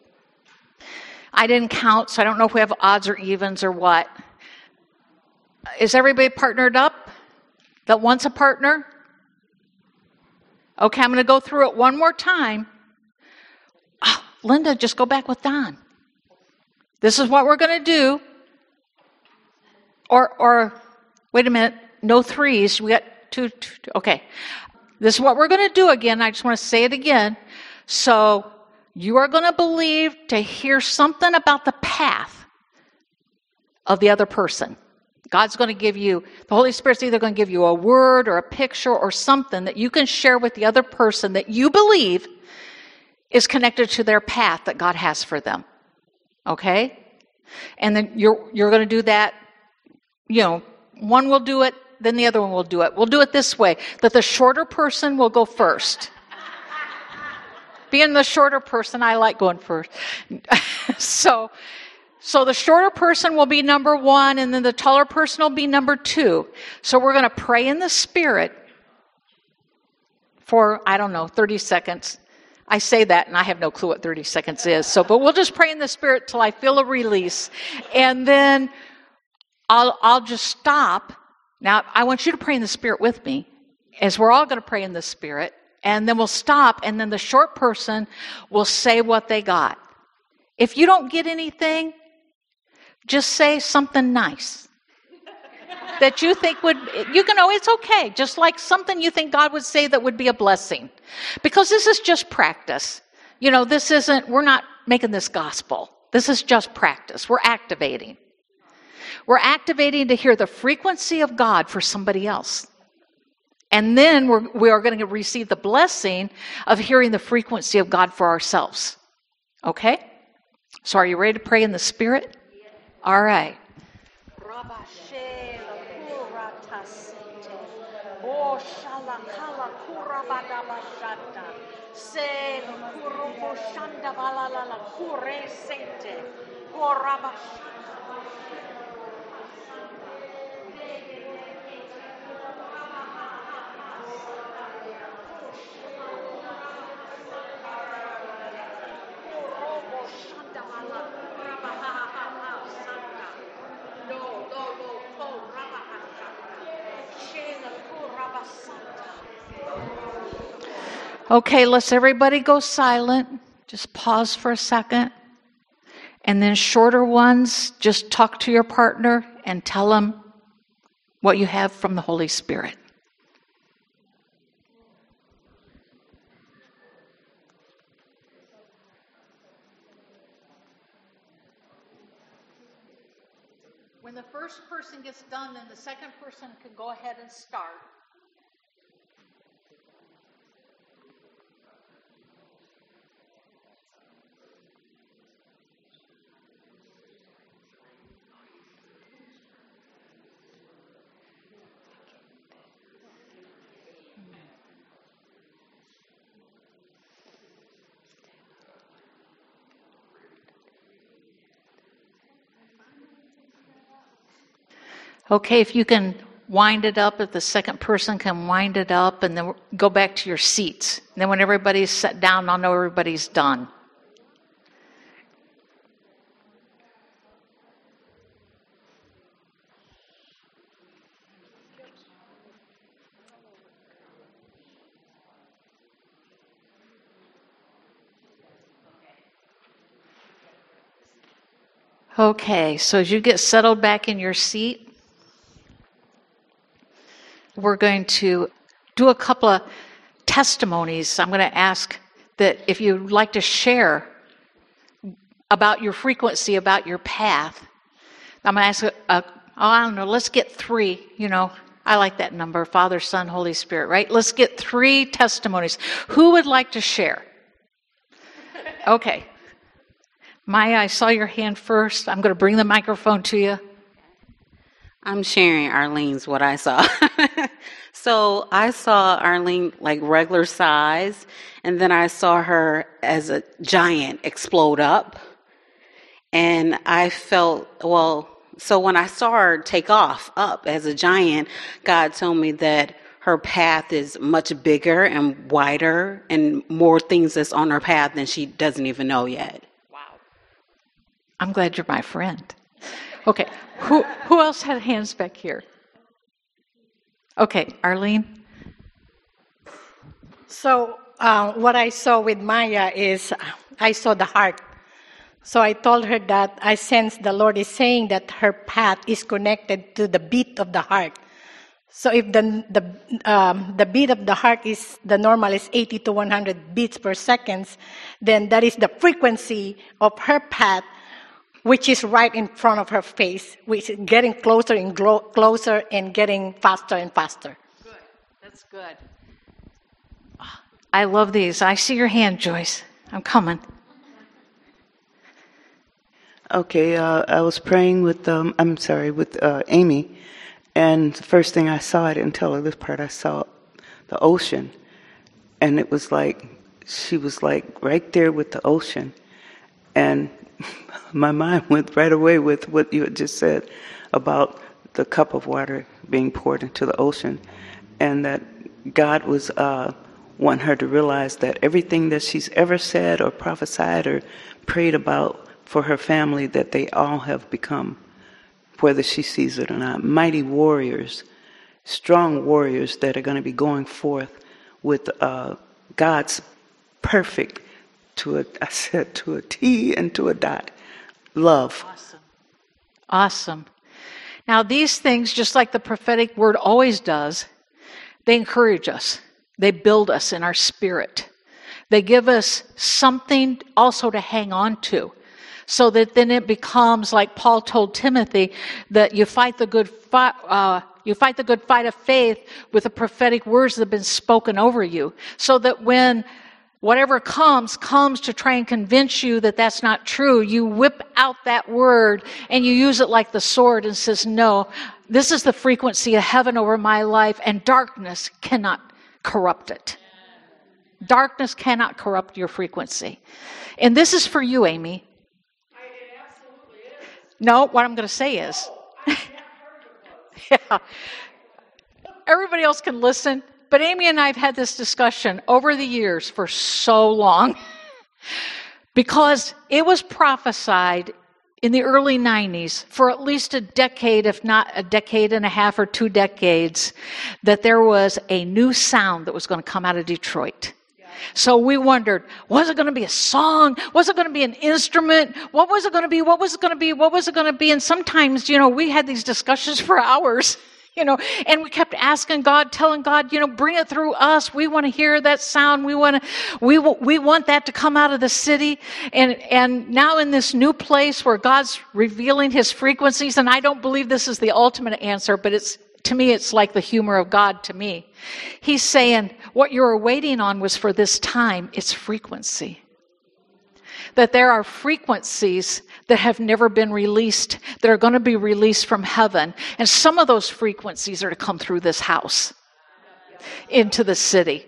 I didn't count, so I don't know if we have odds or evens or what. Is everybody partnered up that wants a partner? Okay, I'm going to go through it one more time. Oh, Linda, just go back with Don. This is what we're going to do. Or, or, wait a minute, no threes. We got two, two, two. Okay. This is what we're going to do again. I just want to say it again. So, you are going to believe to hear something about the path of the other person. God's going to give you, the Holy Spirit's either going to give you a word or a picture or something that you can share with the other person that you believe is connected to their path that God has for them. Okay? And then you're you're going to do that. You know, one will do it, then the other one will do it. We'll do it this way, that the shorter person will go first. Being the shorter person, I like going first. so, so the shorter person will be number one, and then the taller person will be number two. So we're going to pray in the Spirit for, I don't know, thirty seconds. I say that, and I have no clue what thirty seconds is. So, but we'll just pray in the Spirit till I feel a release. And then I'll, I'll just stop. Now, I want you to pray in the Spirit with me, as we're all going to pray in the Spirit. And then we'll stop, and then the short person will say what they got. If you don't get anything, just say something nice that you think would, you can know it's okay. Just like something you think God would say that would be a blessing. Because this is just practice. You know, this isn't, we're not making this gospel. This is just practice. We're activating. We're activating to hear the frequency of God for somebody else. And then we're, we are going to receive the blessing of hearing the frequency of God for ourselves. Okay? So are you ready to pray in the Spirit? All right. Okay, let's everybody go silent. Just pause for a second. And then shorter ones, just talk to your partner and tell them what you have from the Holy Spirit. When the first person gets done, then the second person can go ahead and start. Okay, if you can wind it up, if the second person can wind it up, and then go back to your seats. And then when everybody's sat down, I'll know everybody's done. Okay, so as you get settled back in your seat, we're going to do a couple of testimonies. I'm going to ask that if you'd like to share about your frequency, about your path, I'm going to ask, a, a, oh, I don't know, let's get three, you know, I like that number, Father, Son, Holy Spirit, right? Let's get three testimonies. Who would like to share? Okay. Maya, I saw your hand first. I'm going to bring the microphone to you. I'm sharing Arlene's what I saw. So I saw Arlene like regular size, and then I saw her as a giant explode up. And I felt, well, so when I saw her take off up as a giant, God told me that her path is much bigger and wider and more things that's on her path than she doesn't even know yet. Wow. I'm glad you're my friend. Okay, who who else had hands back here? Okay, Arlene. So uh, what I saw with Maya is I saw the heart. So I told her that I sense the Lord is saying that her path is connected to the beat of the heart. So if the the um, the beat of the heart is the normal is eighty to one hundred beats per second, then that is the frequency of her path, which is right in front of her face, which is getting closer and glo- closer and getting faster and faster. Good. That's good. I love these. I see your hand, Joyce. I'm coming. Okay, uh, I was praying with, um, I'm sorry, with uh, Amy, and the first thing I saw, I didn't tell her this part, I saw the ocean, and it was like, she was like right there with the ocean, and my mind went right away with what you had just said about the cup of water being poured into the ocean, and that God was uh, wanting her to realize that everything that she's ever said or prophesied or prayed about for her family, that they all have become, whether she sees it or not, mighty warriors, strong warriors that are going to be going forth with uh, God's perfect, to a, I said to a T and to a dot, love. Awesome. Awesome. Now these things, just like the prophetic word always does, they encourage us. They build us in our spirit. They give us something also to hang on to. So that then it becomes like Paul told Timothy, that you fight the good fight, uh, you fight the good fight of faith with the prophetic words that have been spoken over you. So that when whatever comes, comes to try and convince you that that's not true, you whip out that word and you use it like the sword and says, no, this is the frequency of heaven over my life, and darkness cannot corrupt it. Darkness cannot corrupt your frequency. And this is for you, Amy. It absolutely is. No, what I'm going to say is, yeah, everybody else can listen, but Amy and I have had this discussion over the years for so long because it was prophesied in the early nineties for at least a decade, if not a decade and a half or two decades, that there was a new sound that was going to come out of Detroit. So we wondered, was it going to be a song? Was it going to be an instrument? What was it going to be? What was it going to be? What was it going to be? And sometimes, you know, we had these discussions for hours, you know, and we kept asking God, telling God, you know, bring it through us. We want to hear that sound. We want to, we we want that to come out of the city. And and now in this new place where God's revealing his frequencies, and I don't believe this is the ultimate answer, but it's, to me, it's like the humor of God to me. He's saying, what you were waiting on was for this time, it's frequency. That there are frequencies that have never been released, that are going to be released from heaven. And some of those frequencies are to come through this house, into the city,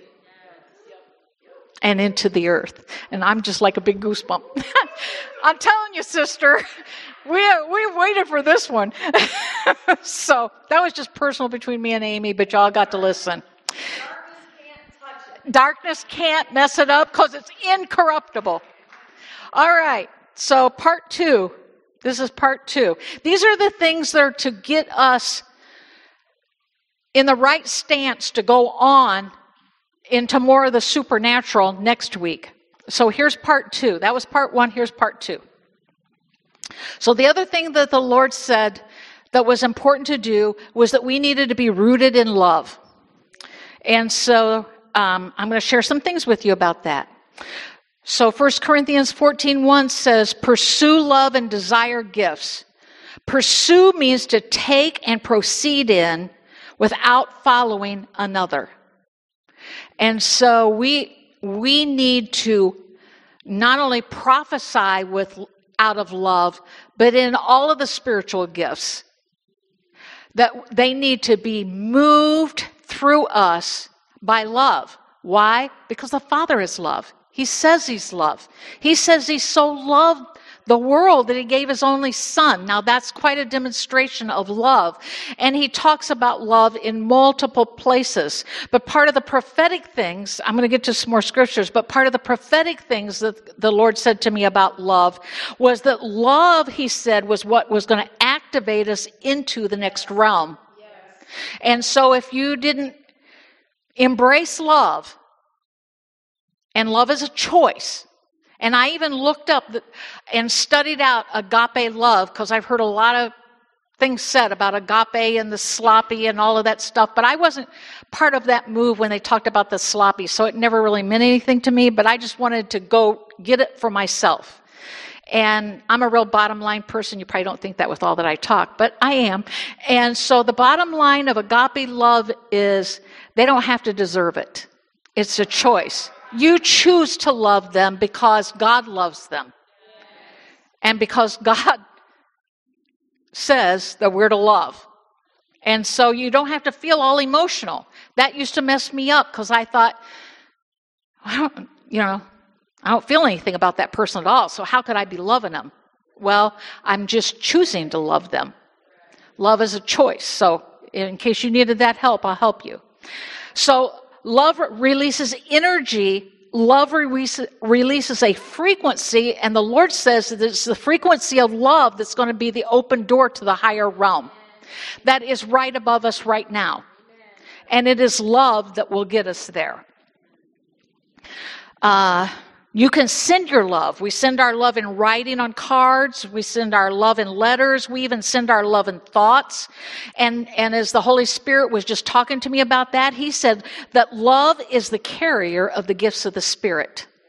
and into the earth. And I'm just like a big goosebump. I'm telling you, sister, we we waited for this one. So that was just personal between me and Amy, but y'all got to listen. Darkness can't mess it up because it's incorruptible. All right, so part two. This is part two. These are the things that are to get us in the right stance to go on into more of the supernatural next week. So here's part two. That was part one. Here's part two. So the other thing that the Lord said that was important to do was that we needed to be rooted in love. And so um, I'm going to share some things with you about that. So First Corinthians fourteen one says, pursue love and desire gifts. Pursue means to take and proceed in without following another. And so we we need to not only prophesy with out of love, but in all of the spiritual gifts, that they need to be moved through us by love. Why? Because the Father is love. He says he's love. He says he so loved the world that he gave his only son. Now that's quite a demonstration of love. And he talks about love in multiple places. But part of the prophetic things, I'm going to get to some more scriptures, but part of the prophetic things that the Lord said to me about love was that love, he said, was what was going to activate us into the next realm. Yes. And so if you didn't embrace love, and love is a choice. And I even looked up the, and studied out agape love, because I've heard a lot of things said about agape and the sloppy and all of that stuff. But I wasn't part of that move when they talked about the sloppy, so it never really meant anything to me. But I just wanted to go get it for myself. And I'm a real bottom line person. You probably don't think that with all that I talk, but I am. And so the bottom line of agape love is they don't have to deserve it. It's a choice. You choose to love them because God loves them. And because God says that we're to love. And so you don't have to feel all emotional. That used to mess me up because I thought, I don't, you know, I don't feel anything about that person at all. So how could I be loving them? Well, I'm just choosing to love them. Love is a choice. So in case you needed that help, I'll help you. So love releases energy. Love releases a frequency, and the Lord says that it's the frequency of love that's going to be the open door to the higher realm. That is right above us right now. And it is love that will get us there. Uh, you can send your love. We send our love in writing on cards. We send our love in letters. We even send our love in thoughts. And, and as the Holy Spirit was just talking to me about that, he said that love is the carrier of the gifts of the Spirit.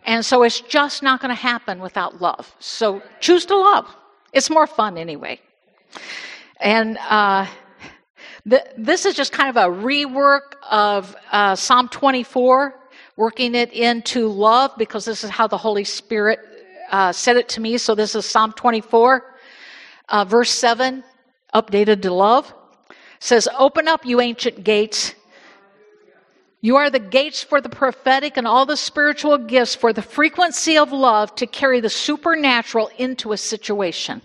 And so it's just not going to happen without love. So choose to love. It's more fun anyway. And uh, th- this is just kind of a rework of uh, Psalm twenty-four, working it into love, because this is how the Holy Spirit uh, said it to me. So this is Psalm twenty-four, uh, verse seven, updated to love. It says, "Open up, you ancient gates. You are the gates for the prophetic and all the spiritual gifts, for the frequency of love to carry the supernatural into a situation."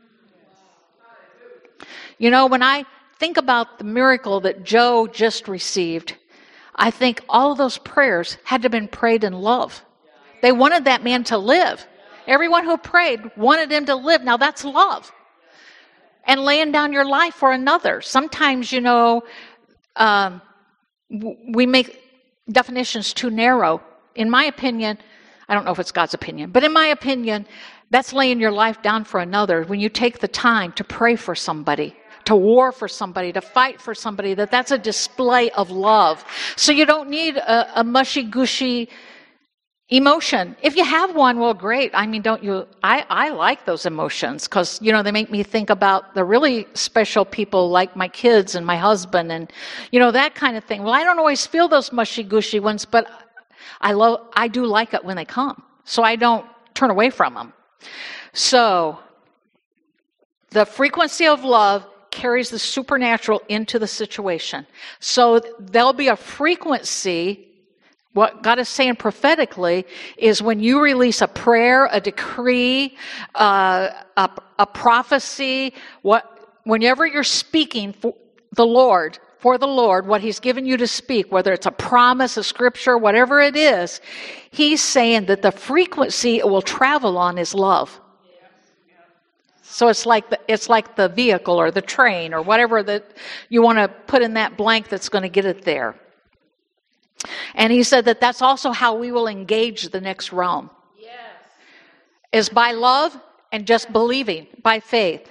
You know, when I think about the miracle that Joe just received, I think all of those prayers had to have been prayed in love. They wanted that man to live. Everyone who prayed wanted him to live. Now that's love. And laying down your life for another. Sometimes, you know, um, we make definitions too narrow. In my opinion, I don't know if it's God's opinion, but in my opinion, that's laying your life down for another. When you take the time to pray for somebody, to war for somebody, to fight for somebody, that that's a display of love. So you don't need a, a mushy-gushy emotion. If you have one, well, great. I mean, don't you? I, I like those emotions because, you know, they make me think about the really special people like my kids and my husband and, you know, that kind of thing. Well, I don't always feel those mushy-gushy ones, but I love, I do like it when they come. So I don't turn away from them. So the frequency of love carries the supernatural into the situation. So there'll be a frequency. What God is saying prophetically is when you release a prayer, a decree, uh, a, a prophecy, what, whenever you're speaking for the Lord, for the Lord, what He's given you to speak, whether it's a promise, a scripture, whatever it is, He's saying that the frequency it will travel on is love. So it's like the, it's like the vehicle or the train or whatever that you want to put in that blank that's going to get it there. And he said that that's also how we will engage the next realm. Yes. Is by love and just believing, by faith.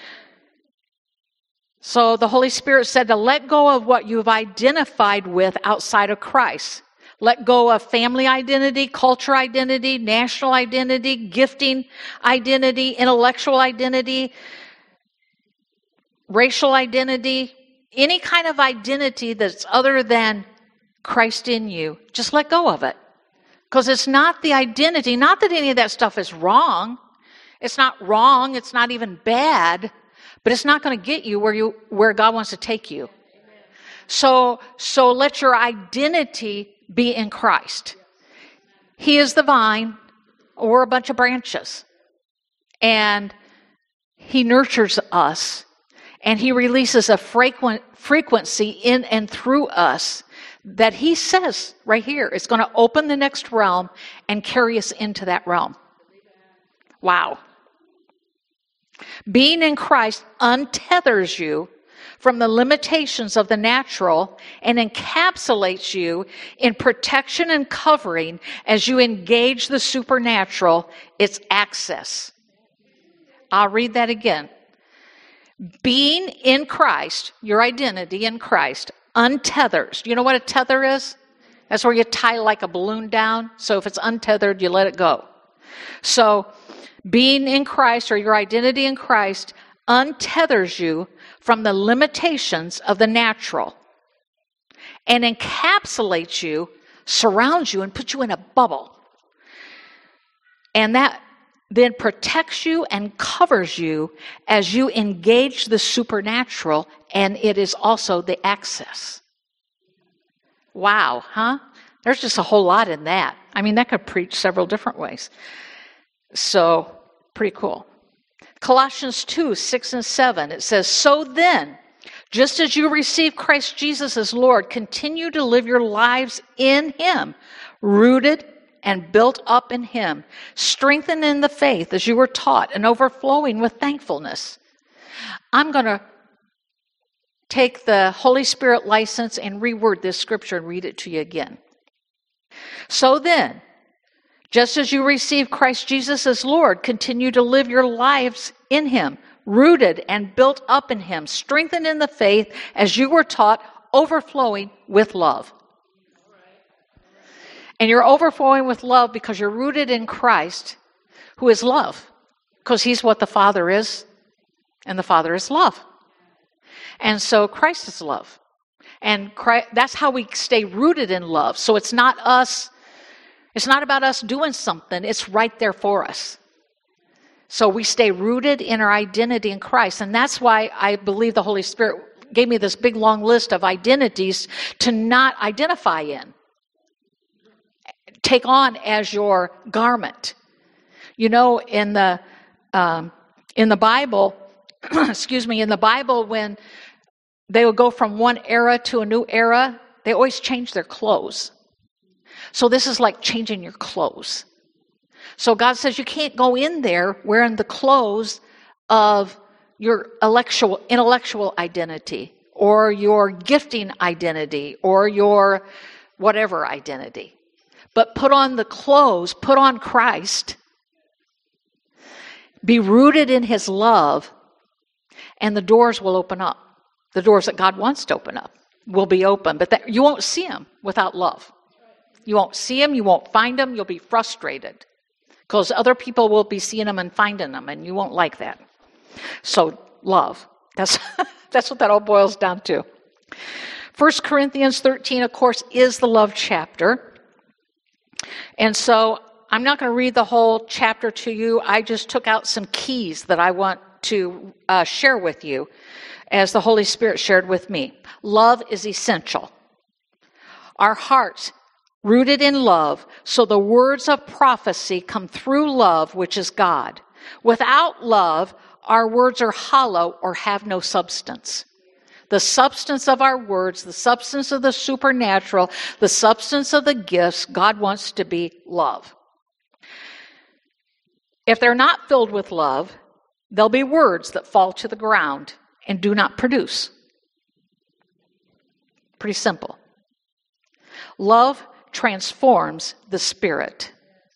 So the Holy Spirit said to let go of what you've identified with outside of Christ. Let go of family identity, culture identity, national identity, gifting identity, intellectual identity, racial identity, any kind of identity that's other than Christ in you. Just let go of it. Because it's not the identity, not that any of that stuff is wrong. It's not wrong, it's not even bad, but it's not going to get you where you where God wants to take you. So, so let your identity be in Christ. He is the vine, or a bunch of branches. And He nurtures us. And He releases a frequent frequency in and through us that He says right here is going to open the next realm and carry us into that realm. Wow. Being in Christ untethers you from the limitations of the natural and encapsulates you in protection and covering as you engage the supernatural, its access. I'll read that again. Being in Christ, your identity in Christ, untethers. Do you know what a tether is? That's where you tie like a balloon down. So if it's untethered, you let it go. So being in Christ, or your identity in Christ, untethers you from the limitations of the natural and encapsulates you, surrounds you, and puts you in a bubble. And that then protects you and covers you as you engage the supernatural, and it is also the access. Wow, huh? There's just a whole lot in that. I mean, that could preach several different ways. So, pretty cool. Colossians two, six and seven, it says, so then, just as you receive Christ Jesus as Lord, continue to live your lives in Him, rooted and built up in Him, strengthened in the faith as you were taught, and overflowing with thankfulness. I'm going to take the Holy Spirit license and reword this scripture and read it to you again. So then, just as you receive Christ Jesus as Lord, continue to live your lives in Him, rooted and built up in Him, strengthened in the faith as you were taught, overflowing with love. And you're overflowing with love because you're rooted in Christ, who is love. Because he's what the Father is, and the Father is love. And so Christ is love. And Christ, that's how we stay rooted in love. So it's not us, it's not about us doing something. It's right there for us. So we stay rooted in our identity in Christ. And that's why I believe the Holy Spirit gave me this big long list of identities to not identify in. Take on as your garment. You know, in the um, in the Bible, excuse me, in the Bible, when they would go from one era to a new era, they always change their clothes. So this is like changing your clothes. So God says you can't go in there wearing the clothes of your intellectual, intellectual identity or your gifting identity or your whatever identity. But put on the clothes, put on Christ, be rooted in his love, and the doors will open up. The doors that God wants to open up will be open, but that, you won't see them without love. You won't see them, you won't find them, you'll be frustrated because other people will be seeing them and finding them, and you won't like that. So, love. That's, that's what that all boils down to. First Corinthians thirteen, of course, is the love chapter. And so I'm not going to read the whole chapter to you. I just took out some keys that I want to uh, share with you as the Holy Spirit shared with me. Love is essential. Our hearts rooted in love, so the words of prophecy come through love, which is God. Without love, our words are hollow or have no substance. The substance of our words, the substance of the supernatural, the substance of the gifts, God wants to be love. If they're not filled with love, there'll be words that fall to the ground and do not produce. Pretty simple. Love transforms the spirit.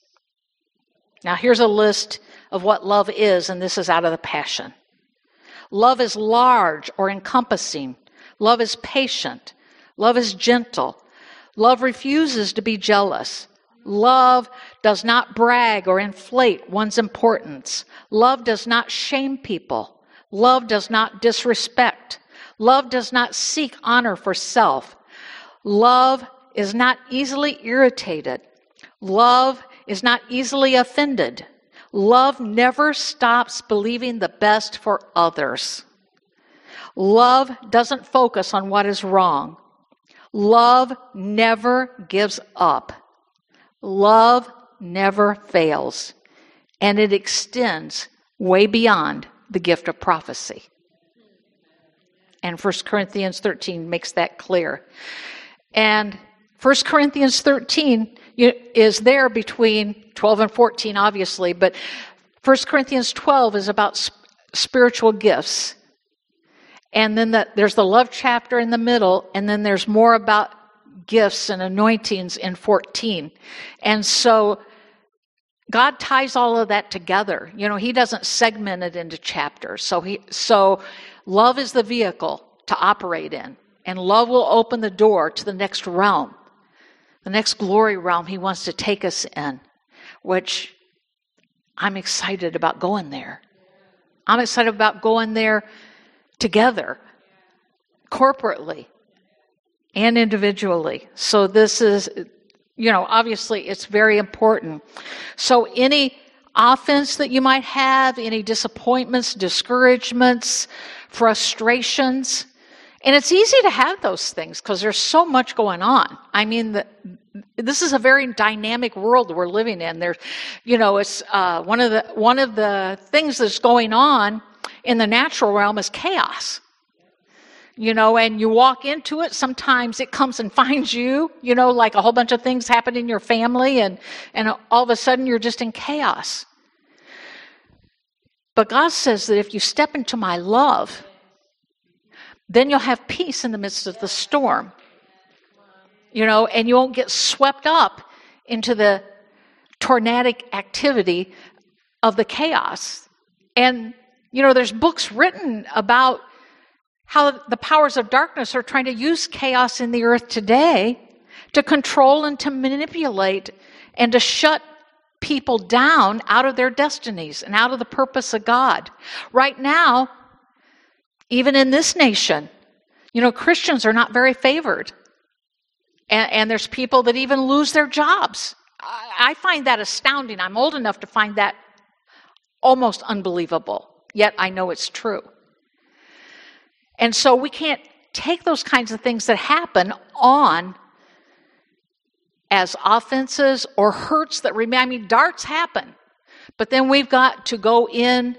Now here's a list of what love is, and this is out of the Passion. Love is large or encompassing. Love is patient. Love is gentle. Love refuses to be jealous. Love does not brag or inflate one's importance. Love does not shame people. Love does not disrespect. Love does not seek honor for self. Love is not easily irritated. Love is not easily offended. Love never stops believing the best for others. Love doesn't focus on what is wrong. Love never gives up. Love never fails. And it extends way beyond the gift of prophecy. And First Corinthians thirteen makes that clear. And First Corinthians thirteen is there between twelve and fourteen, obviously, but First Corinthians twelve is about sp- spiritual gifts. And then the, there's the love chapter in the middle, and then there's more about gifts and anointings in fourteen. And so God ties all of that together. You know, he doesn't segment it into chapters. So he so love is the vehicle to operate in, and love will open the door to the next realm. The next glory realm he wants to take us in, which I'm excited about going there. I'm excited about going there together, corporately and individually. So this is, you know, obviously it's very important. So any offense that you might have, any disappointments, discouragements, frustrations, and it's easy to have those things because there's so much going on. I mean, the, this is a very dynamic world we're living in. There's, you know, it's uh, one of the one of the things that's going on in the natural realm is chaos. You know, and you walk into it. Sometimes it comes and finds you. You know, like a whole bunch of things happen in your family, and and all of a sudden you're just in chaos. But God says that if you step into my love, then you'll have peace in the midst of the storm. You know, and you won't get swept up into the tornadic activity of the chaos. And, you know, there's books written about how the powers of darkness are trying to use chaos in the earth today to control and to manipulate and to shut people down out of their destinies and out of the purpose of God. Right now, even in this nation, you know, Christians are not very favored. And, and there's people that even lose their jobs. I, I find that astounding. I'm old enough to find that almost unbelievable. Yet I know it's true. And so we can't take those kinds of things that happen on as offenses or hurts that remain. I mean, darts happen. But then we've got to go in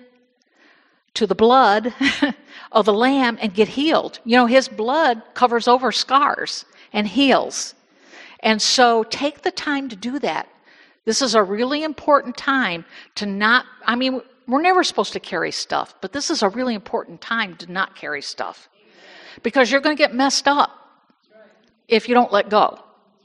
to the blood of the Lamb and get healed. You know, his blood covers over scars and heals. And so take the time to do that. This is a really important time to not, I mean, we're never supposed to carry stuff, but this is a really important time to not carry stuff. Because you're going to get messed up if you don't let go.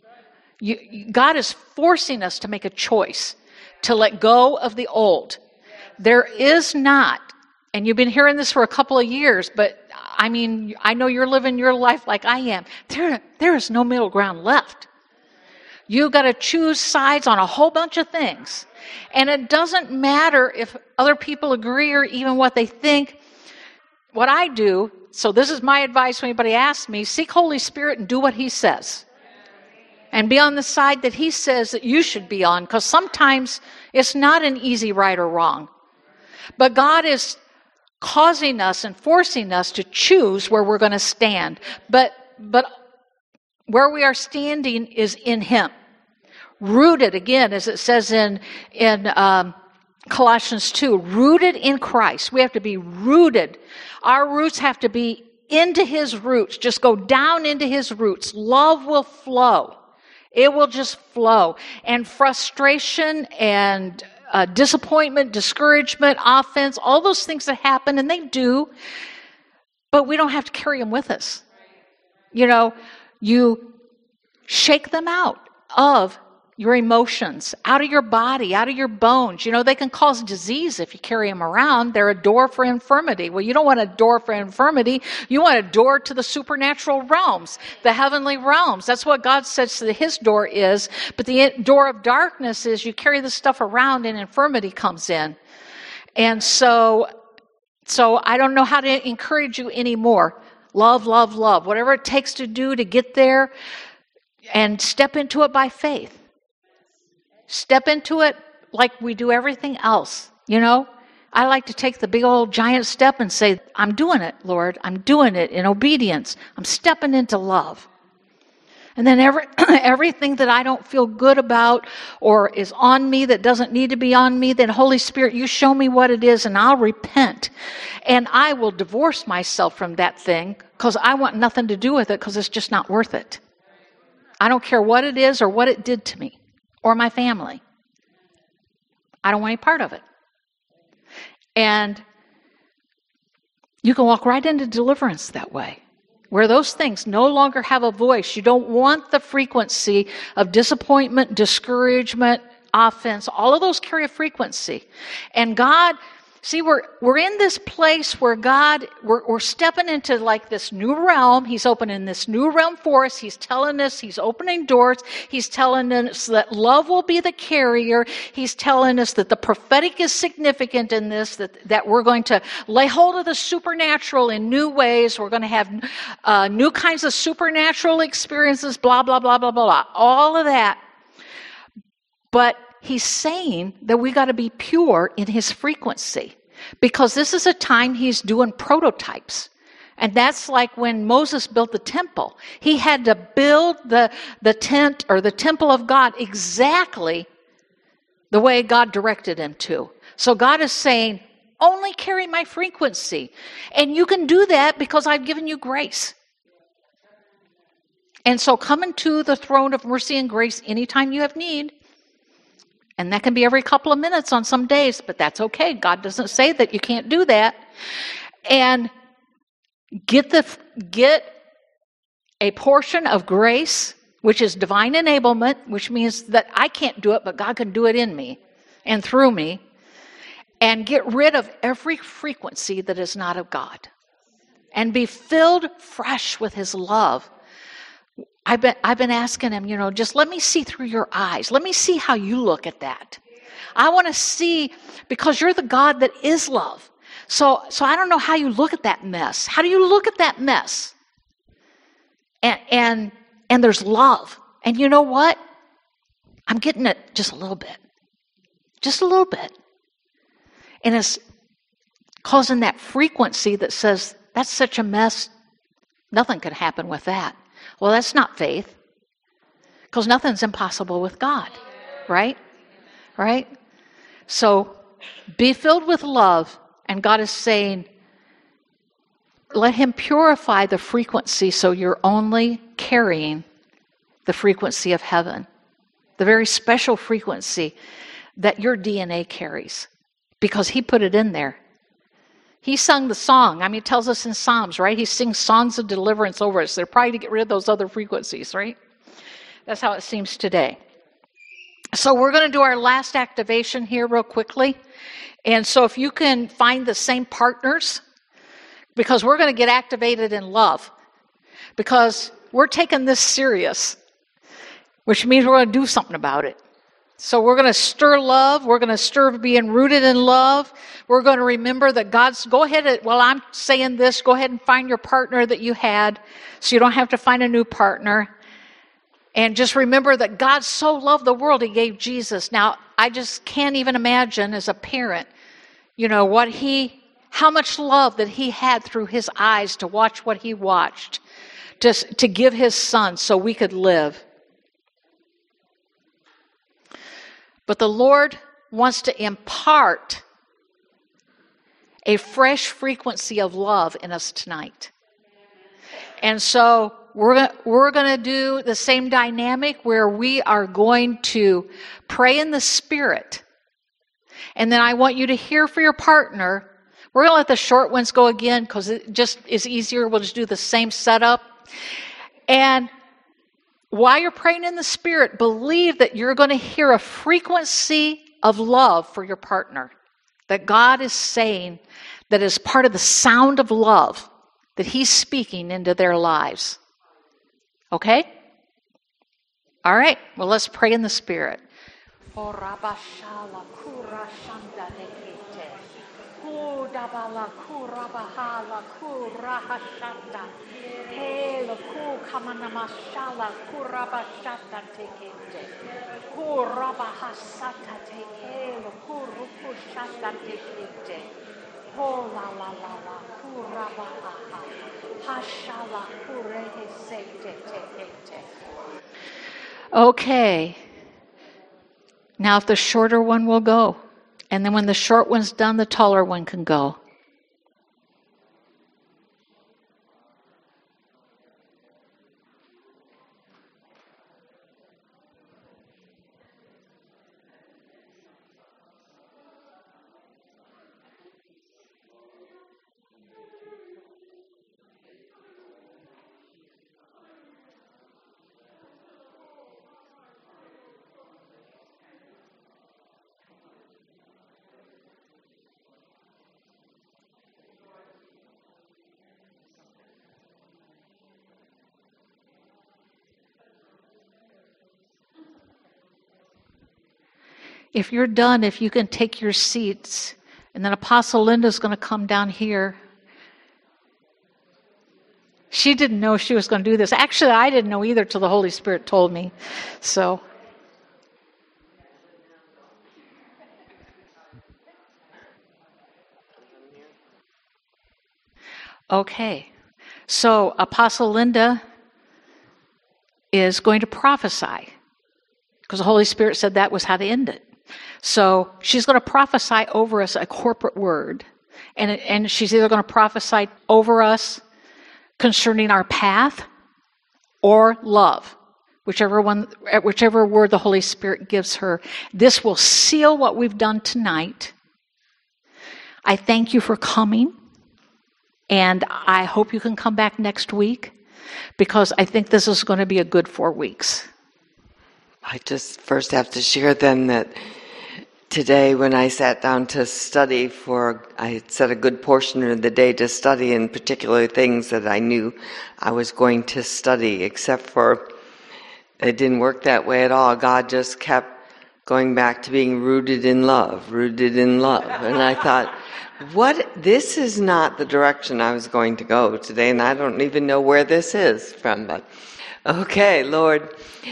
You, God is forcing us to make a choice to let go of the old. There is not, and you've been hearing this for a couple of years, but I mean, I know you're living your life like I am. There, there is no middle ground left. You've got to choose sides on a whole bunch of things. And it doesn't matter if other people agree or even what they think. What I do, so this is my advice when anybody asks me, seek Holy Spirit and do what He says. And be on the side that He says that you should be on, because sometimes it's not an easy right or wrong. But God is causing us and forcing us to choose where we're going to stand. But but where we are standing is in Him. Rooted, again, as it says in, in um, Colossians two, rooted in Christ. We have to be rooted. Our roots have to be into His roots. Just go down into His roots. Love will flow. It will just flow. And frustration and uh, disappointment, discouragement, offense, all those things that happen, and they do, but we don't have to carry them with us. You know, you shake them out of your emotions, out of your body, out of your bones. You know, they can cause disease if you carry them around. They're a door for infirmity. Well, you don't want a door for infirmity. You want a door to the supernatural realms, the heavenly realms. That's what God says that His door is. But the door of darkness is you carry this stuff around and infirmity comes in. And so, so I don't know how to encourage you anymore. Love, love, love. Whatever it takes to do to get there, and step into it by faith. Step into it like we do everything else, you know? I like to take the big old giant step and say, I'm doing it, Lord. I'm doing it in obedience. I'm stepping into love. And then every, everything that I don't feel good about or is on me that doesn't need to be on me, then Holy Spirit, you show me what it is and I'll repent. And I will divorce myself from that thing because I want nothing to do with it because it's just not worth it. I don't care what it is or what it did to me or my family. I don't want any part of it. And you can walk right into deliverance that way, where those things no longer have a voice. You don't want the frequency of disappointment, discouragement, offense. All of those carry a frequency. And God, see, we're we're in this place where God, we're, we're stepping into like this new realm. He's opening this new realm for us. He's telling us, He's opening doors. He's telling us that love will be the carrier. He's telling us that the prophetic is significant in this, that, that we're going to lay hold of the supernatural in new ways. We're going to have uh, new kinds of supernatural experiences, blah, blah, blah, blah, blah, blah. All of that. But He's saying that we got to be pure in His frequency, because this is a time He's doing prototypes. And that's like when Moses built the temple. He had to build the, the tent or the temple of God exactly the way God directed him to. So God is saying, only carry my frequency. And you can do that because I've given you grace. And so come into the throne of mercy and grace anytime you have need. And that can be every couple of minutes on some days, but that's okay. God doesn't say that you can't do that. And get the get a portion of grace, which is divine enablement, which means that I can't do it, but God can do it in me and through me. And get rid of every frequency that is not of God. And be filled fresh with His love. I've been, I've been asking him, you know, just let me see through your eyes. Let me see how you look at that. I want to see, because you're the God that is love. So, so I don't know how you look at that mess. How do you look at that mess? And, and, and there's love. And you know what? I'm getting it just a little bit. Just a little bit. And it's causing that frequency that says, that's such a mess, nothing could happen with that. Well, that's not faith, because nothing's impossible with God, right? Right? So be filled with love, and God is saying, let him purify the frequency so you're only carrying the frequency of heaven, the very special frequency that your D N A carries, because he put it in there. He sung the song. I mean, it tells us in Psalms, right? He sings songs of deliverance over us. They're probably to get rid of those other frequencies, right? That's how it seems today. So we're going to do our last activation here real quickly. And so if you can find the same partners, because we're going to get activated in love, because we're taking this serious, which means we're going to do something about it. So we're going to stir love. We're going to stir being rooted in love. We're going to remember that God's, go ahead, and, while I'm saying this, go ahead and find your partner that you had, so you don't have to find a new partner. And just remember that God so loved the world, he gave Jesus. Now, I just can't even imagine as a parent, you know, what he, how much love that he had through his eyes to watch what he watched, to, to give his son so we could live. But the Lord wants to impart a fresh frequency of love in us tonight. And so we're, we're going to do the same dynamic where we are going to pray in the Spirit. And then I want you to hear for your partner. We're going to let the short ones go again because it just is easier. We'll just do the same setup. And while you're praying in the Spirit, believe that you're going to hear a frequency of love for your partner. That God is saying that is part of the sound of love that he's speaking into their lives. Okay? All right. Well, let's pray in the Spirit. Dabala kurabahala kurahashata. Hela ku kamanamashala kurabashata tekete. Kurabahasata tekela kurukushata tekete. Ho la la la la kurabaha. Hashala kurehe sekte tekete. Okay. Now if the shorter one will go. And then when the short one's done, the taller one can go. If you're done, if you can take your seats, and then Apostle Linda's going to come down here. She didn't know she was going to do this. Actually, I didn't know either till the Holy Spirit told me. So, okay. So, Apostle Linda is going to prophesy, because the Holy Spirit said that was how to end it. So she's going to prophesy over us a corporate word. And, and she's either going to prophesy over us concerning our path or love, whichever one, whichever word the Holy Spirit gives her. This will seal what we've done tonight. I thank you for coming. And I hope you can come back next week, because I think this is going to be a good four weeks. I just first have to share then that today when I sat down to study for, I had set a good portion of the day to study, in particular things that I knew I was going to study, except for it didn't work that way at all. God just kept going back to being rooted in love, rooted in love. And I thought, what, this is not the direction I was going to go today, and I don't even know where this is from, but okay, Lord,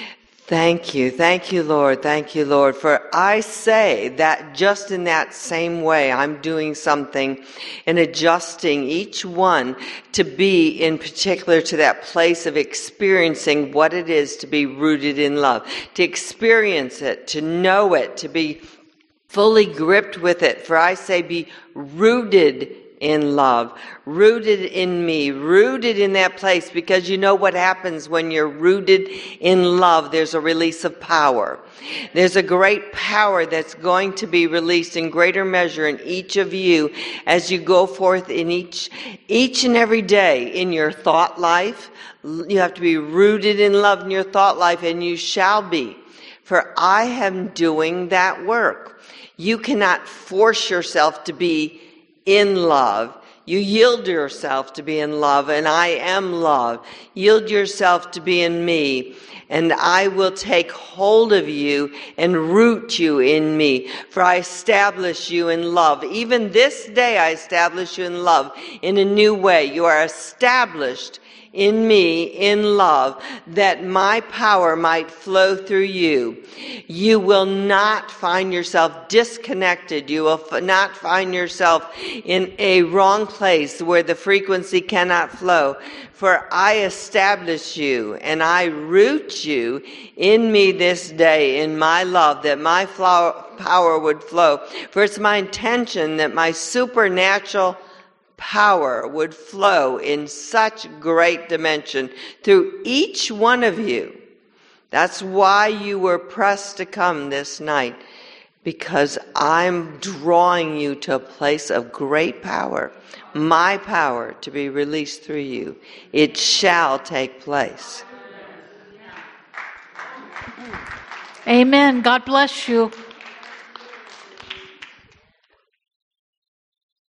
thank you, thank you, Lord, thank you, Lord, for I say that just in that same way, I'm doing something and adjusting each one to be in particular to that place of experiencing what it is to be rooted in love, to experience it, to know it, to be fully gripped with it. For I say be rooted in love, rooted in me, rooted in that place, because you know what happens when you're rooted in love. There's a release of power. There's a great power that's going to be released in greater measure in each of you as you go forth in each, each and every day in your thought life. You have to be rooted in love in your thought life, and you shall be. For I am doing that work. You cannot force yourself to be in love. You yield yourself to be in love, and I am love. Yield yourself to be in me, and I will take hold of you and root you in me. For I establish you in love. Even this day I establish you in love in a new way. You are established in me, in love, that my power might flow through you. You will not find yourself disconnected. You will f- not find yourself in a wrong place where the frequency cannot flow. For I establish you and I root you in me this day, in my love, that my flower, power would flow. For it's my intention that my supernatural power would flow in such great dimension through each one of you. That's why you were pressed to come this night, because I'm drawing you to a place of great power, my power to be released through you. It shall take place. Amen. God bless you.